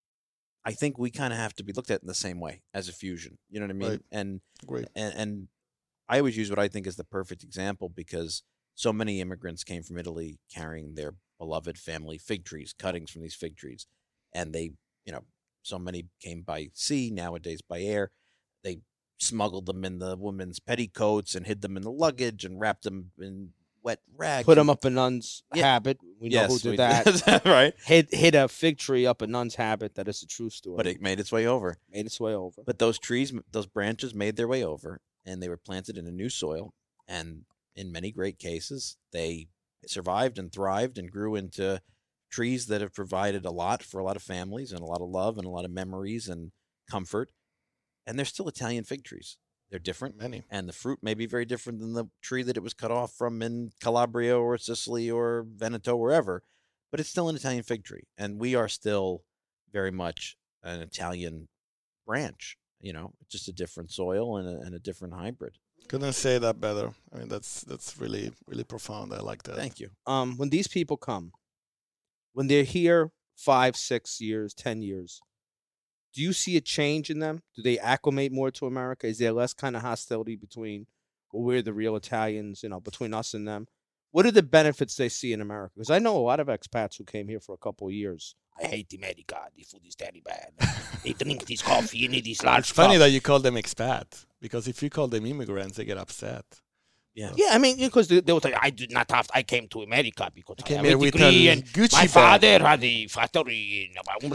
I think we kind of have to be looked at in the same way as a fusion. You know what I mean? Right. And I always use what I think is the perfect example because so many immigrants came from Italy carrying their beloved family fig trees, cuttings from these fig trees. And they, so many came by sea, nowadays by air. They smuggled them in the women's petticoats and hid them in the luggage and wrapped them in wet rags. Put them up a nun's habit. We know who did that. Right. Hid a fig tree up a nun's habit. That is a true story. But it made its way over. But those trees, those branches made their way over, and they were planted in a new soil. And in many great cases, they survived and thrived and grew into trees that have provided a lot for a lot of families and a lot of love and a lot of memories and comfort. And they're still Italian fig trees. They're different. Many. And the fruit may be very different than the tree that it was cut off from in Calabria or Sicily or Veneto, wherever. But it's still an Italian fig tree. And we are still very much an Italian branch. Just a different soil and a different hybrid. Couldn't say that better. I mean, that's really, really profound. I like that. Thank you. When these people come, when they're here 5, 6 years, 10 years, do you see a change in them? Do they acclimate more to America? Is there less kind of hostility between, we're the real Italians, between us and them? What are the benefits they see in America? Because I know a lot of expats who came here for a couple of years. I hate America. The food is very bad. They drink this coffee. You need this large It's funny cup. that you call them expat, because if you call them immigrants, they get upset. Yeah. Yeah, I mean, because they will say, I came to America because I have a with degree a and Gucci my bag. father had a factory.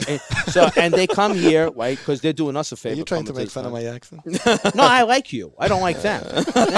And they come here, right, because they're doing us a favor. Are you trying to coming make fun of my accent? No, I like you. I don't like them.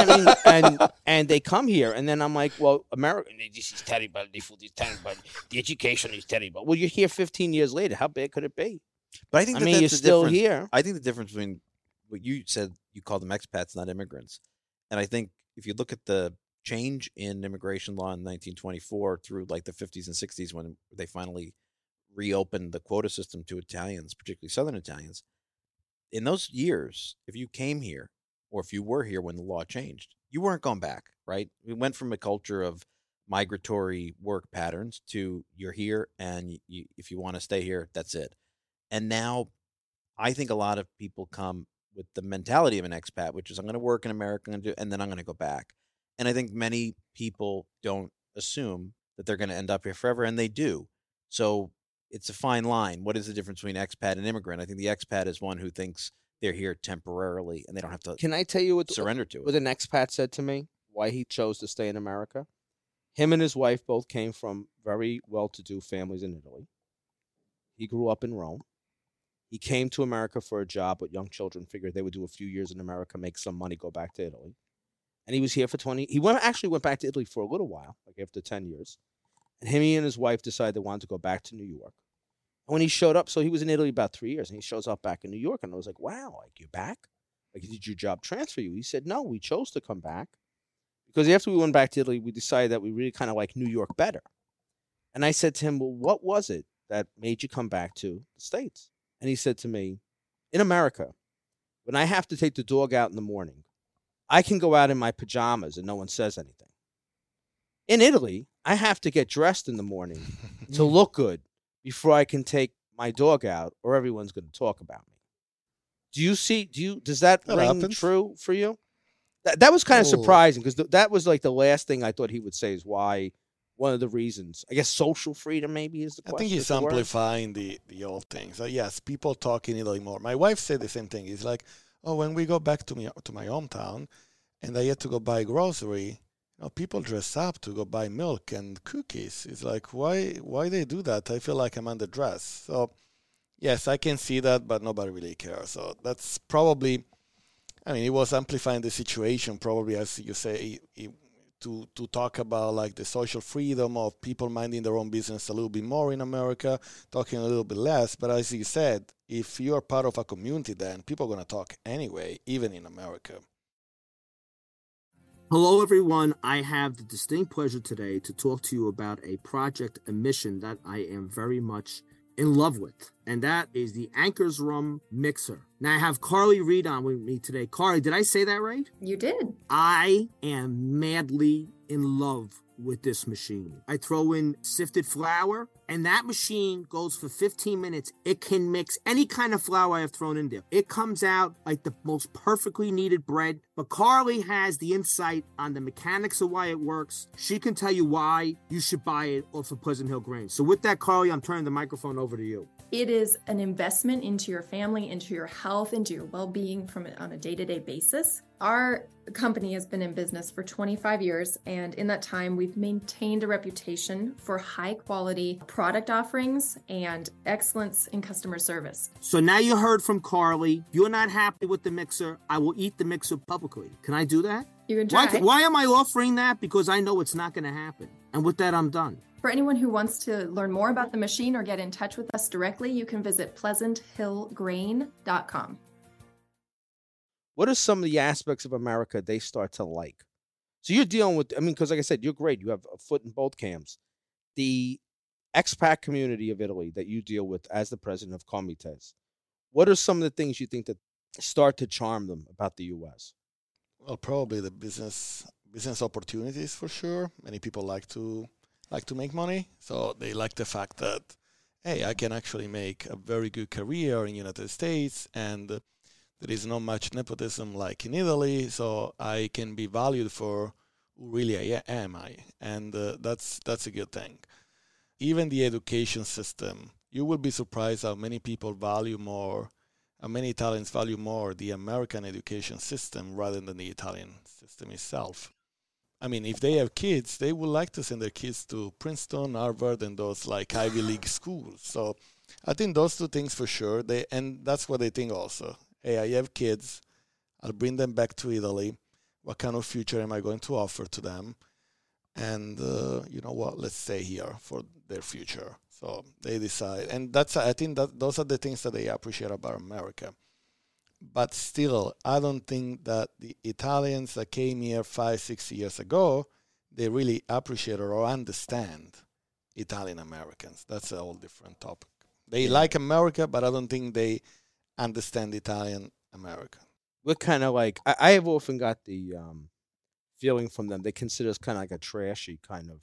I mean, and they come here, and then I'm like, well, America, this is terrible. The food is terrible. The education is terrible. Well, you're here 15 years later. How bad could it be? But I think you're that's the still difference. here. I think the difference between what you said, you call them expats, not immigrants. And I think if you look at the change in immigration law in 1924 through like the 50s and 60s when they finally reopened the quota system to Italians, particularly Southern Italians, in those years, if you came here or if you were here when the law changed, you weren't going back, right? We went from a culture of migratory work patterns to you're here and if you want to stay here, that's it. And now I think a lot of people come with the mentality of an expat, which is I'm going to work in America and then I'm going to go back. And I think many people don't assume that they're going to end up here forever, and they do. So it's a fine line. What is the difference between expat and immigrant? I think the expat is one who thinks they're here temporarily and they don't have to Can I tell you surrender to what it. an expat said to me? Why he chose to stay in America? Him and his wife both came from very well-to-do families in Italy. He grew up in Rome. He came to America for a job with young children, figured they would do a few years in America, make some money, go back to Italy. And he was here for 20. He actually went back to Italy for a little while, like after 10 years. And he and his wife decided they wanted to go back to New York. And when he showed up, so he was in Italy about 3 years, and he shows up back in New York. And I was like, wow, like, you're back? Like, did your job transfer you? He said, no, we chose to come back. Because after we went back to Italy, we decided that we really kind of like New York better. And I said to him, well, what was it that made you come back to the States? And he said to me, in America, when I have to take the dog out in the morning, I can go out in my pajamas and no one says anything. In Italy, I have to get dressed in the morning to look good before I can take my dog out, or everyone's going to talk about me. Does that ring happens. true for you? That was kind of Oh. surprising, because that was like the last thing I thought he would say, is why, one of the reasons. I guess social freedom maybe is the I question. think he's is the word. amplifying the old things. Yes, people talk in Italy more. My wife said the same thing. It's like, oh, when we go back to my hometown, and I had to go buy grocery, people dress up to go buy milk and cookies. It's like, why they do that? I feel like I'm underdressed. So, yes, I can see that, but nobody really cares. So that's probably, he was amplifying the situation, probably, as you say, to talk about like the social freedom of people minding their own business a little bit more in America, talking a little bit less. But as you said, if you're part of a community, then people are going to talk anyway, even in America. Hello, everyone. I have the distinct pleasure today to talk to you about a project, a mission that I am very much in love with, and that is the Anchor's Rum Mixer. Now, I have Carly Reed on with me today. Carly, did I say that right? You did. I am madly in love with this machine. I throw in sifted flour, and that machine goes for 15 minutes. It can mix any kind of flour I have thrown in there. It comes out like the most perfectly kneaded bread. But Carly has the insight on the mechanics of why it works. She can tell you why you should buy it off of Pleasant Hill Grain. So with that, Carly, I'm turning the microphone over to you. It is an investment into your family, into your health, into your well-being on a day-to-day basis. Our company has been in business for 25 years, and in that time, we've maintained a reputation for high-quality product offerings and excellence in customer service. So now you heard from Carly. If you're not happy with the mixer, I will eat the mixer publicly. Can I do that? You can try. Why am I offering that? Because I know it's not going to happen. And with that, I'm done. For anyone who wants to learn more about the machine or get in touch with us directly, you can visit PleasantHillGrain.com. What are some of the aspects of America they start to like? So you're dealing with, because like I said, you're great. You have a foot in both camps. The expat community of Italy that you deal with as the president of Comites, what are some of the things you think that start to charm them about the U.S.? Well, probably the business opportunities for sure. Many people like to make money, so they like the fact that, hey, I can actually make a very good career in the United States, and there is not much nepotism like in Italy, so I can be valued for who really I am. And that's a good thing. Even the education system, you will be surprised how many people value more, how many Italians value more the American education system rather than the Italian system itself. If they have kids, they would like to send their kids to Princeton, Harvard, and those like Ivy League schools. So I think those two things for sure. And that's what they think also. Hey, I have kids. I'll bring them back to Italy. What kind of future am I going to offer to them? And you know what? Let's stay here for their future. So they decide. And I think that those are the things that they appreciate about America. But still, I don't think that the Italians that came here 5-6 years ago, they really appreciate or understand Italian Americans. That's a whole different topic. They like America, but I don't think they understand Italian America. We're kind of like, I have often got the feeling from them, they consider us kind of like a trashy kind of,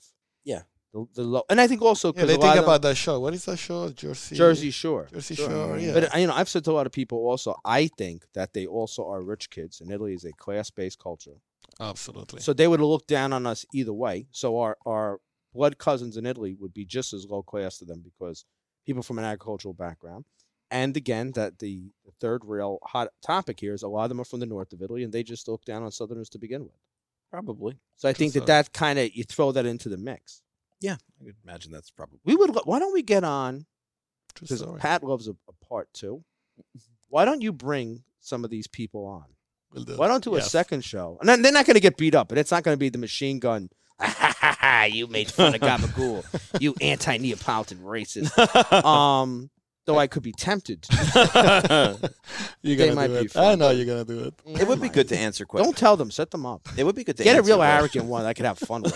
the low. And I think also, Yeah, they think about that show. What is that show? Jersey Shore. Jersey Shore, yeah. But I've said to a lot of people also, I think that they also are rich kids, and Italy is a class-based culture. Absolutely. So they would look down on us either way. So our blood cousins in Italy would be just as low class to them, because people from an agricultural background. And again, that the third real hot topic here is a lot of them are from the north of Italy, and they just look down on Southerners to begin with. Probably. So I think that kind of, you throw that into the mix. Yeah, I could imagine that's probably. Why don't we get on, because Pat loves a part two. Why don't you bring some of these people on? We'll do. Why don't do a second show? And then they're not going to get beat up, and it's not going to be the machine gun. You made fun of Gabagool, you anti-Neapolitan racist. though I could be tempted. You're They gonna might do be it. fun. I know you're gonna do it. It would be good to answer questions. Don't tell them. Set them up. It would be good to Get a answer real questions. arrogant one I could have fun with.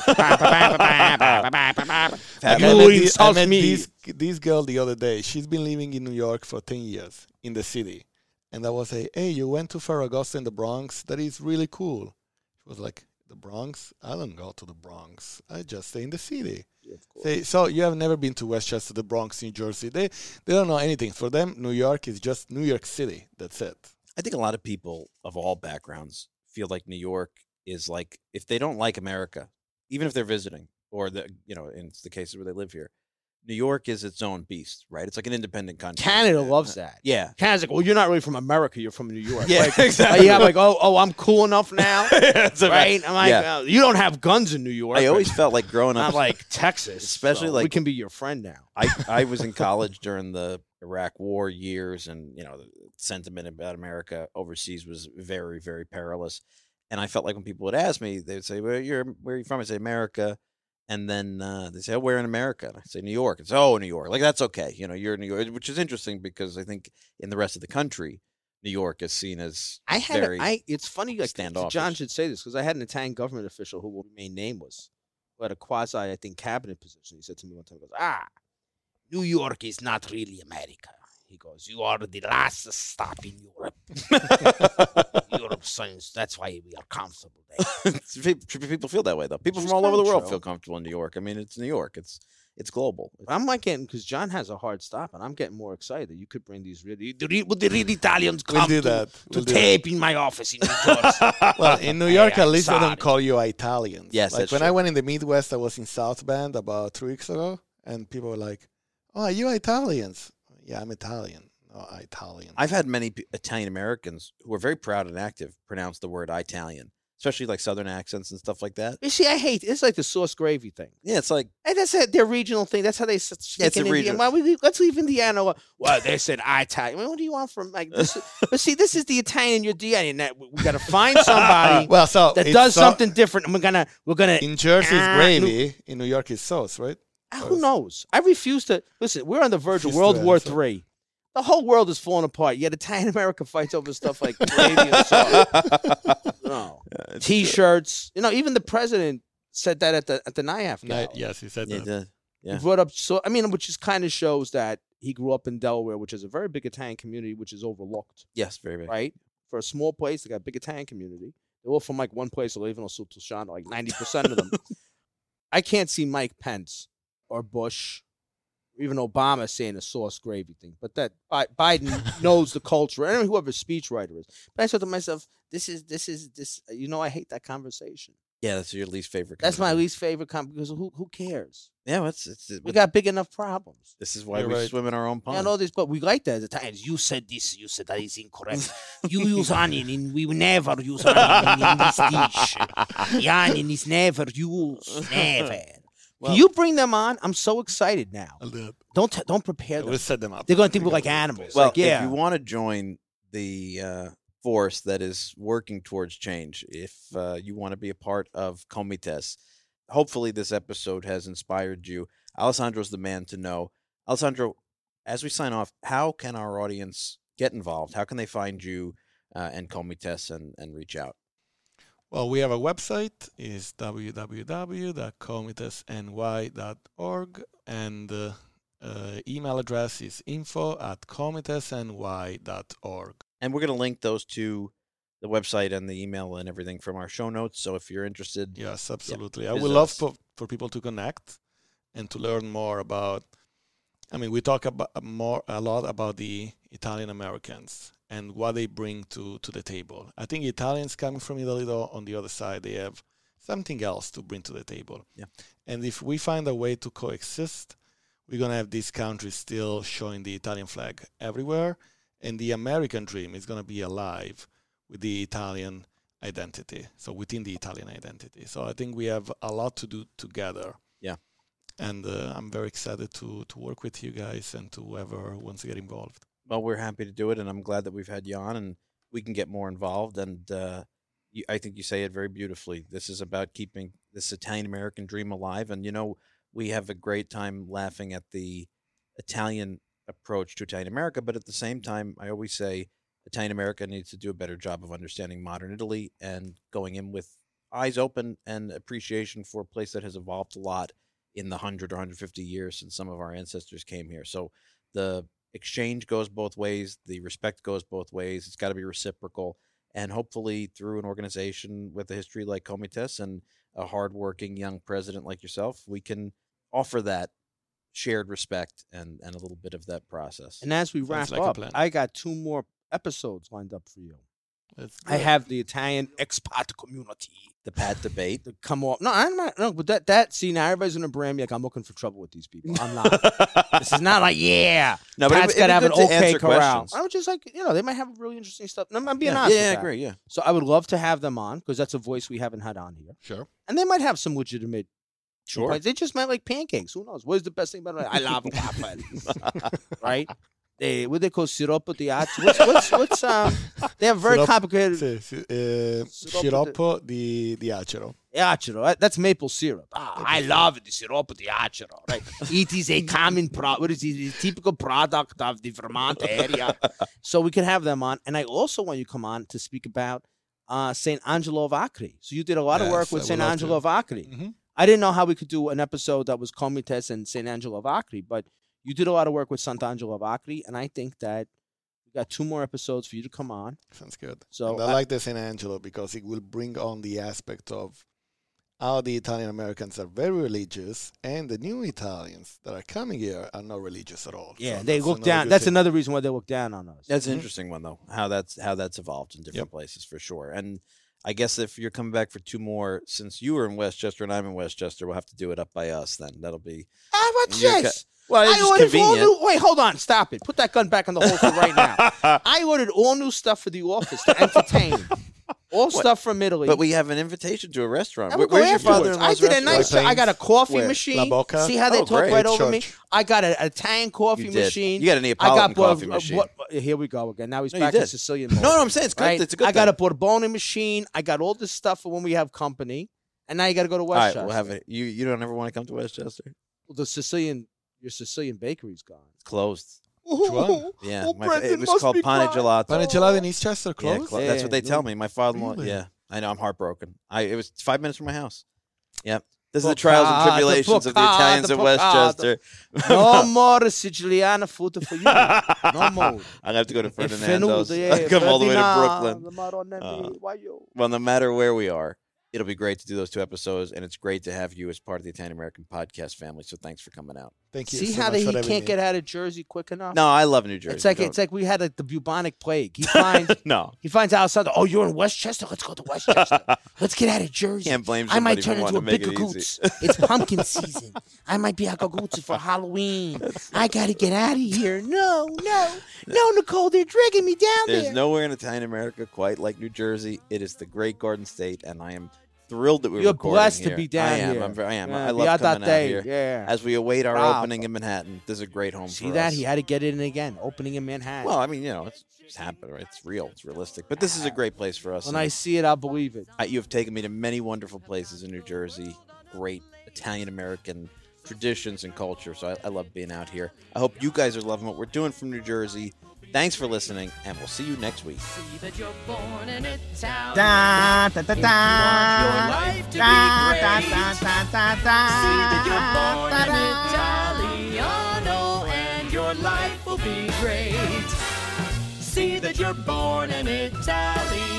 I You met insult me. this girl the other day. She's been living in New York for 10 years in the city. And I was like, hey, you went to Ferragosto in the Bronx? That is really cool. She was like, the Bronx? I don't go to the Bronx. I just stay in the city. Say, so you have never been to Westchester, the Bronx, New Jersey. They don't know anything. For them, New York is just New York City. That's it. I think a lot of people of all backgrounds feel like New York is like, if they don't like America, even if they're visiting, or in the cases where they live here, New York is its own beast, right? It's like an independent country. Canada loves that. Yeah. Canada's like, well, you're not really from America. You're from New York. Yeah, like, exactly. Yeah, like, oh, I'm cool enough now, It's right? I'm like, Yeah. you don't have guns in New York. I always felt like growing up, not like Texas, especially so like we can be your friend now. I was in college during the Iraq War years, and the sentiment about America overseas was very, very perilous. And I felt like when people would ask me, they'd say, where are you from? I say America. And then they say, oh, where in America? And I say, New York. It's, oh, New York. Like, that's okay. You're in New York, which is interesting because I think in the rest of the country, New York is seen as It's funny, like, standoffish. John should say this because I had an Italian government official who will remain nameless, who had a quasi, I think, cabinet position. He said to me one time, he goes, New York is not really America. He goes, you are the last stop in Europe. Europe science. That's why we are comfortable there. People feel that way, though. People Which from is all over the kinda world true. feel comfortable in New York. I mean, it's New York. It's global. I'm like getting, because John has a hard stop, and I'm getting more excited that you could bring these really, the real Italians come We'll do to that. We'll do tape in my office in New Jersey. Well, in New York, Hey, at I'm least they sorry. don't call you Italians. Yes, like that's when I true. went in the Midwest, I was in South Bend about 3 weeks ago, and people were like, "Oh, are you Italians?" Yeah, I'm Italian. No, Italian. I've had many Italian Americans who are very proud and active pronounce the word Italian, especially like Southern accents and stuff like that. You see, I hate it's like the sauce gravy thing. Yeah, it's like And that's their regional thing. That's how they speak it's in a Indiana. region. Why let's leave Indiana. Well, they said Italian. Well, what do you want from like this? But see, this is the Italian in your DNA, and that we got to find somebody well, so that it's does so- something different. And we're gonna. In Jersey, it's Ah, gravy. In New York, it's sauce, right? Who knows? I refuse to listen. We're on the verge of Refuse to World War answer. III. The whole world is falling apart. Yet Italian America fights over stuff like gravy and sauce. No. T-shirts. Even the president said that at the NIAF gala. Yes, he said Yeah, that. yeah. He brought up which is kind of shows that he grew up in Delaware, which is a very big Italian community, which is overlooked, Yes, very big. right? For a small place, they got a big Italian community. They're all from like one place, or even Sul Tuscano, like 90% of them. I can't see Mike Pence or Bush, or even Obama saying a sauce gravy thing, but that Biden knows the culture, and whoever speechwriter is. But I thought to myself, this. I hate that conversation. Yeah, that's your least favorite. That's my conversation. least favorite because who cares? Yeah, well, We got big enough problems. this is why You're we right. swim in our own I pond. know this, but we like that at times. You said this, you said that is incorrect. You use onion, and we will never use onion in this dish. The onion is never used, never. Can you bring them on? I'm so excited now. I'll do it. Don't prepare them. We'll set them up. They're going to think we're like animals. Well, like, yeah. if you want to join the force that is working towards change, if you want to be a part of Comites, hopefully this episode has inspired you. Alessandro's the man to know. Alessandro, as we sign off, how can our audience get involved? How can they find you and Comites and reach out? Well, we have a website. It's www.comitesny.org, and email address is info@comitesny.org. And we're going to link those to the website and the email and everything from our show notes. So if you're interested, Yes, absolutely. I visit would love us. for people to connect and to learn more about. I mean, we talk about a lot about the Italian Americans and what they bring to the table. I think Italians coming from Italy, though, on the other side, they have something else to bring to the table. Yeah. And if we find a way to coexist, we're going to have this country still showing the Italian flag everywhere, and the American dream is going to be alive with the Italian identity, so within the Italian identity. So I think we have a lot to do together. Yeah. And I'm very excited to work with you guys and to whoever wants to get involved. well, we're happy to do it, and I'm glad that we've had you on, and we can get more involved. And I think you say it very beautifully. This is about keeping this Italian-American dream alive. And, we have a great time laughing at the Italian approach to Italian America. But at the same time, I always say Italian America needs to do a better job of understanding modern Italy and going in with eyes open and appreciation for a place that has evolved a lot in the 100 or 150 years since some of our ancestors came here. So the exchange goes both ways. The respect goes both ways. It's got to be reciprocal. And hopefully through an organization with a history like Comites and a hardworking young president like yourself, we can offer that shared respect and a little bit of that process. And as we Sounds wrap like a up, plan. I got 2 more episodes lined up for you. That's I good. have the Italian expat community The Pat debate. to come off. No, I'm not. No, but that. See, now everybody's gonna brand me like I'm looking for trouble with these people. I'm not. This is not like No, but Pat's it'd got to be have an good to okay answer corral. questions. I was just like, they might have really interesting stuff. No, I'm being Yeah, honest. yeah, I with that. agree. Yeah. So I would love to have them on because that's a voice we haven't had on here, Sure. and they might have some legitimate. Sure. complaints. They just might like pancakes. Who knows? What is the best thing about it? I love waffles. Right? What they call sciroppo di acero? What's they have very Sciroppo- complicated Sciroppo di acero. acero. That's maple syrup. I love the sciroppo di acero. Right? It is a common what is it? It's a typical product of the Vermont area. So we can have them on. And I also want you to come on to speak about St. Angelo of Acre. So you did a lot of work Yes, with I would St. love Angelo to. of Acre. Mhm. I didn't know how we could do an episode that was Comites and St. Angelo of Acre, but you did a lot of work with Sant'Angelo of Acre, and I think that we got 2 more episodes for you to come on. Sounds good. So And I like the St. Angelo because it will bring on the aspect of how the Italian Americans are very religious, and the new Italians that are coming here are not religious at all. Yeah, So they that's look another down. good That's thing. another reason why they look down on us. That's an interesting one, though, how that's evolved in different places for sure. And I guess if you're coming back for 2 more, since you were in Westchester and I'm in Westchester, we'll have to do it up by us then. That'll be What's You're this? well, it's I just ordered all convenient. new. Wait, hold on. Stop it. Put that gun back in the holster right now. I ordered all new stuff for the office to entertain. All stuff from Italy. But we have an invitation to a restaurant. I will go Where's your afterwards. father-in-law's I did a restaurant? nice. White I got a coffee Where? machine. La Bocca? See how they Oh, talk great. right over Church. me? I got an Italian coffee You did. machine. You got a I Neapolitan got coffee machine. Here we go again. Now he's No, you back to did. Sicilian. No, mode. no, I'm saying it's good. Right? It's a good I got a thing. Borbone machine. I got all this stuff for when we have company. And now you got to go to All right, Westchester. we'll have it. You don't ever want to come to Westchester? Your Sicilian bakery's gone. It's closed. one? Yeah, Oh, it Brendan was must called be Pane crying. Gelato. Paneggialato in Eastchester Yeah, closed? that's what they tell no. me. My father-in-law. Really? Yeah, I know. I'm heartbroken. It was 5 minutes from my house. Yep. This is the trials and Boccata, tribulations of the Italians of boccata. Westchester. No more Siciliana food for you. No more. I'm gonna have to go to E Ferdinando's. Fenudo, yeah, Come all the way to Ferdinand, Brooklyn. Marone, why you? Well, no matter where we are, it'll be great to do those 2 episodes, and it's great to have you as part of the Italian American podcast family. So thanks for coming out. Thank you. See so how much he for having can't me. get out of Jersey quick enough? No, I love New Jersey. It's like we had like the bubonic plague. He finds no. he finds outside. Oh, you're in Westchester. Let's go to Westchester. Let's get out of Jersey. Can't blame I might somebody turn for into a wanting to big make it cagoots. easy. It's pumpkin season. I might be a cagoots for Halloween. I gotta get out of here. No, Nicole, they're dragging me down There's there. nowhere in Italian America quite like New Jersey. It is the great Garden State, and I am thrilled that we're You're recording blessed here. to be down I am. here. I am. Yeah, I love Beata coming out te, here. yeah. As we await our Bravo. opening in Manhattan, this is a great home See for that? us. He had to get it in again. Opening in Manhattan. Well, I mean, it's happened, right? It's real. It's realistic. But this is a great place for us. when and I see it, I'll believe it. you have taken me to many wonderful places in New Jersey. Great Italian American traditions and culture. So I love being out here. I hope you guys are loving what we're doing from New Jersey. Thanks for listening, and we'll see you next week. See that you're born in Italian. Da, da, da, If you da. want your life to Da, be da, great. da, da, da, da. See that you're born Da, in Italiano and your life will be great. See that you're born in Italiano.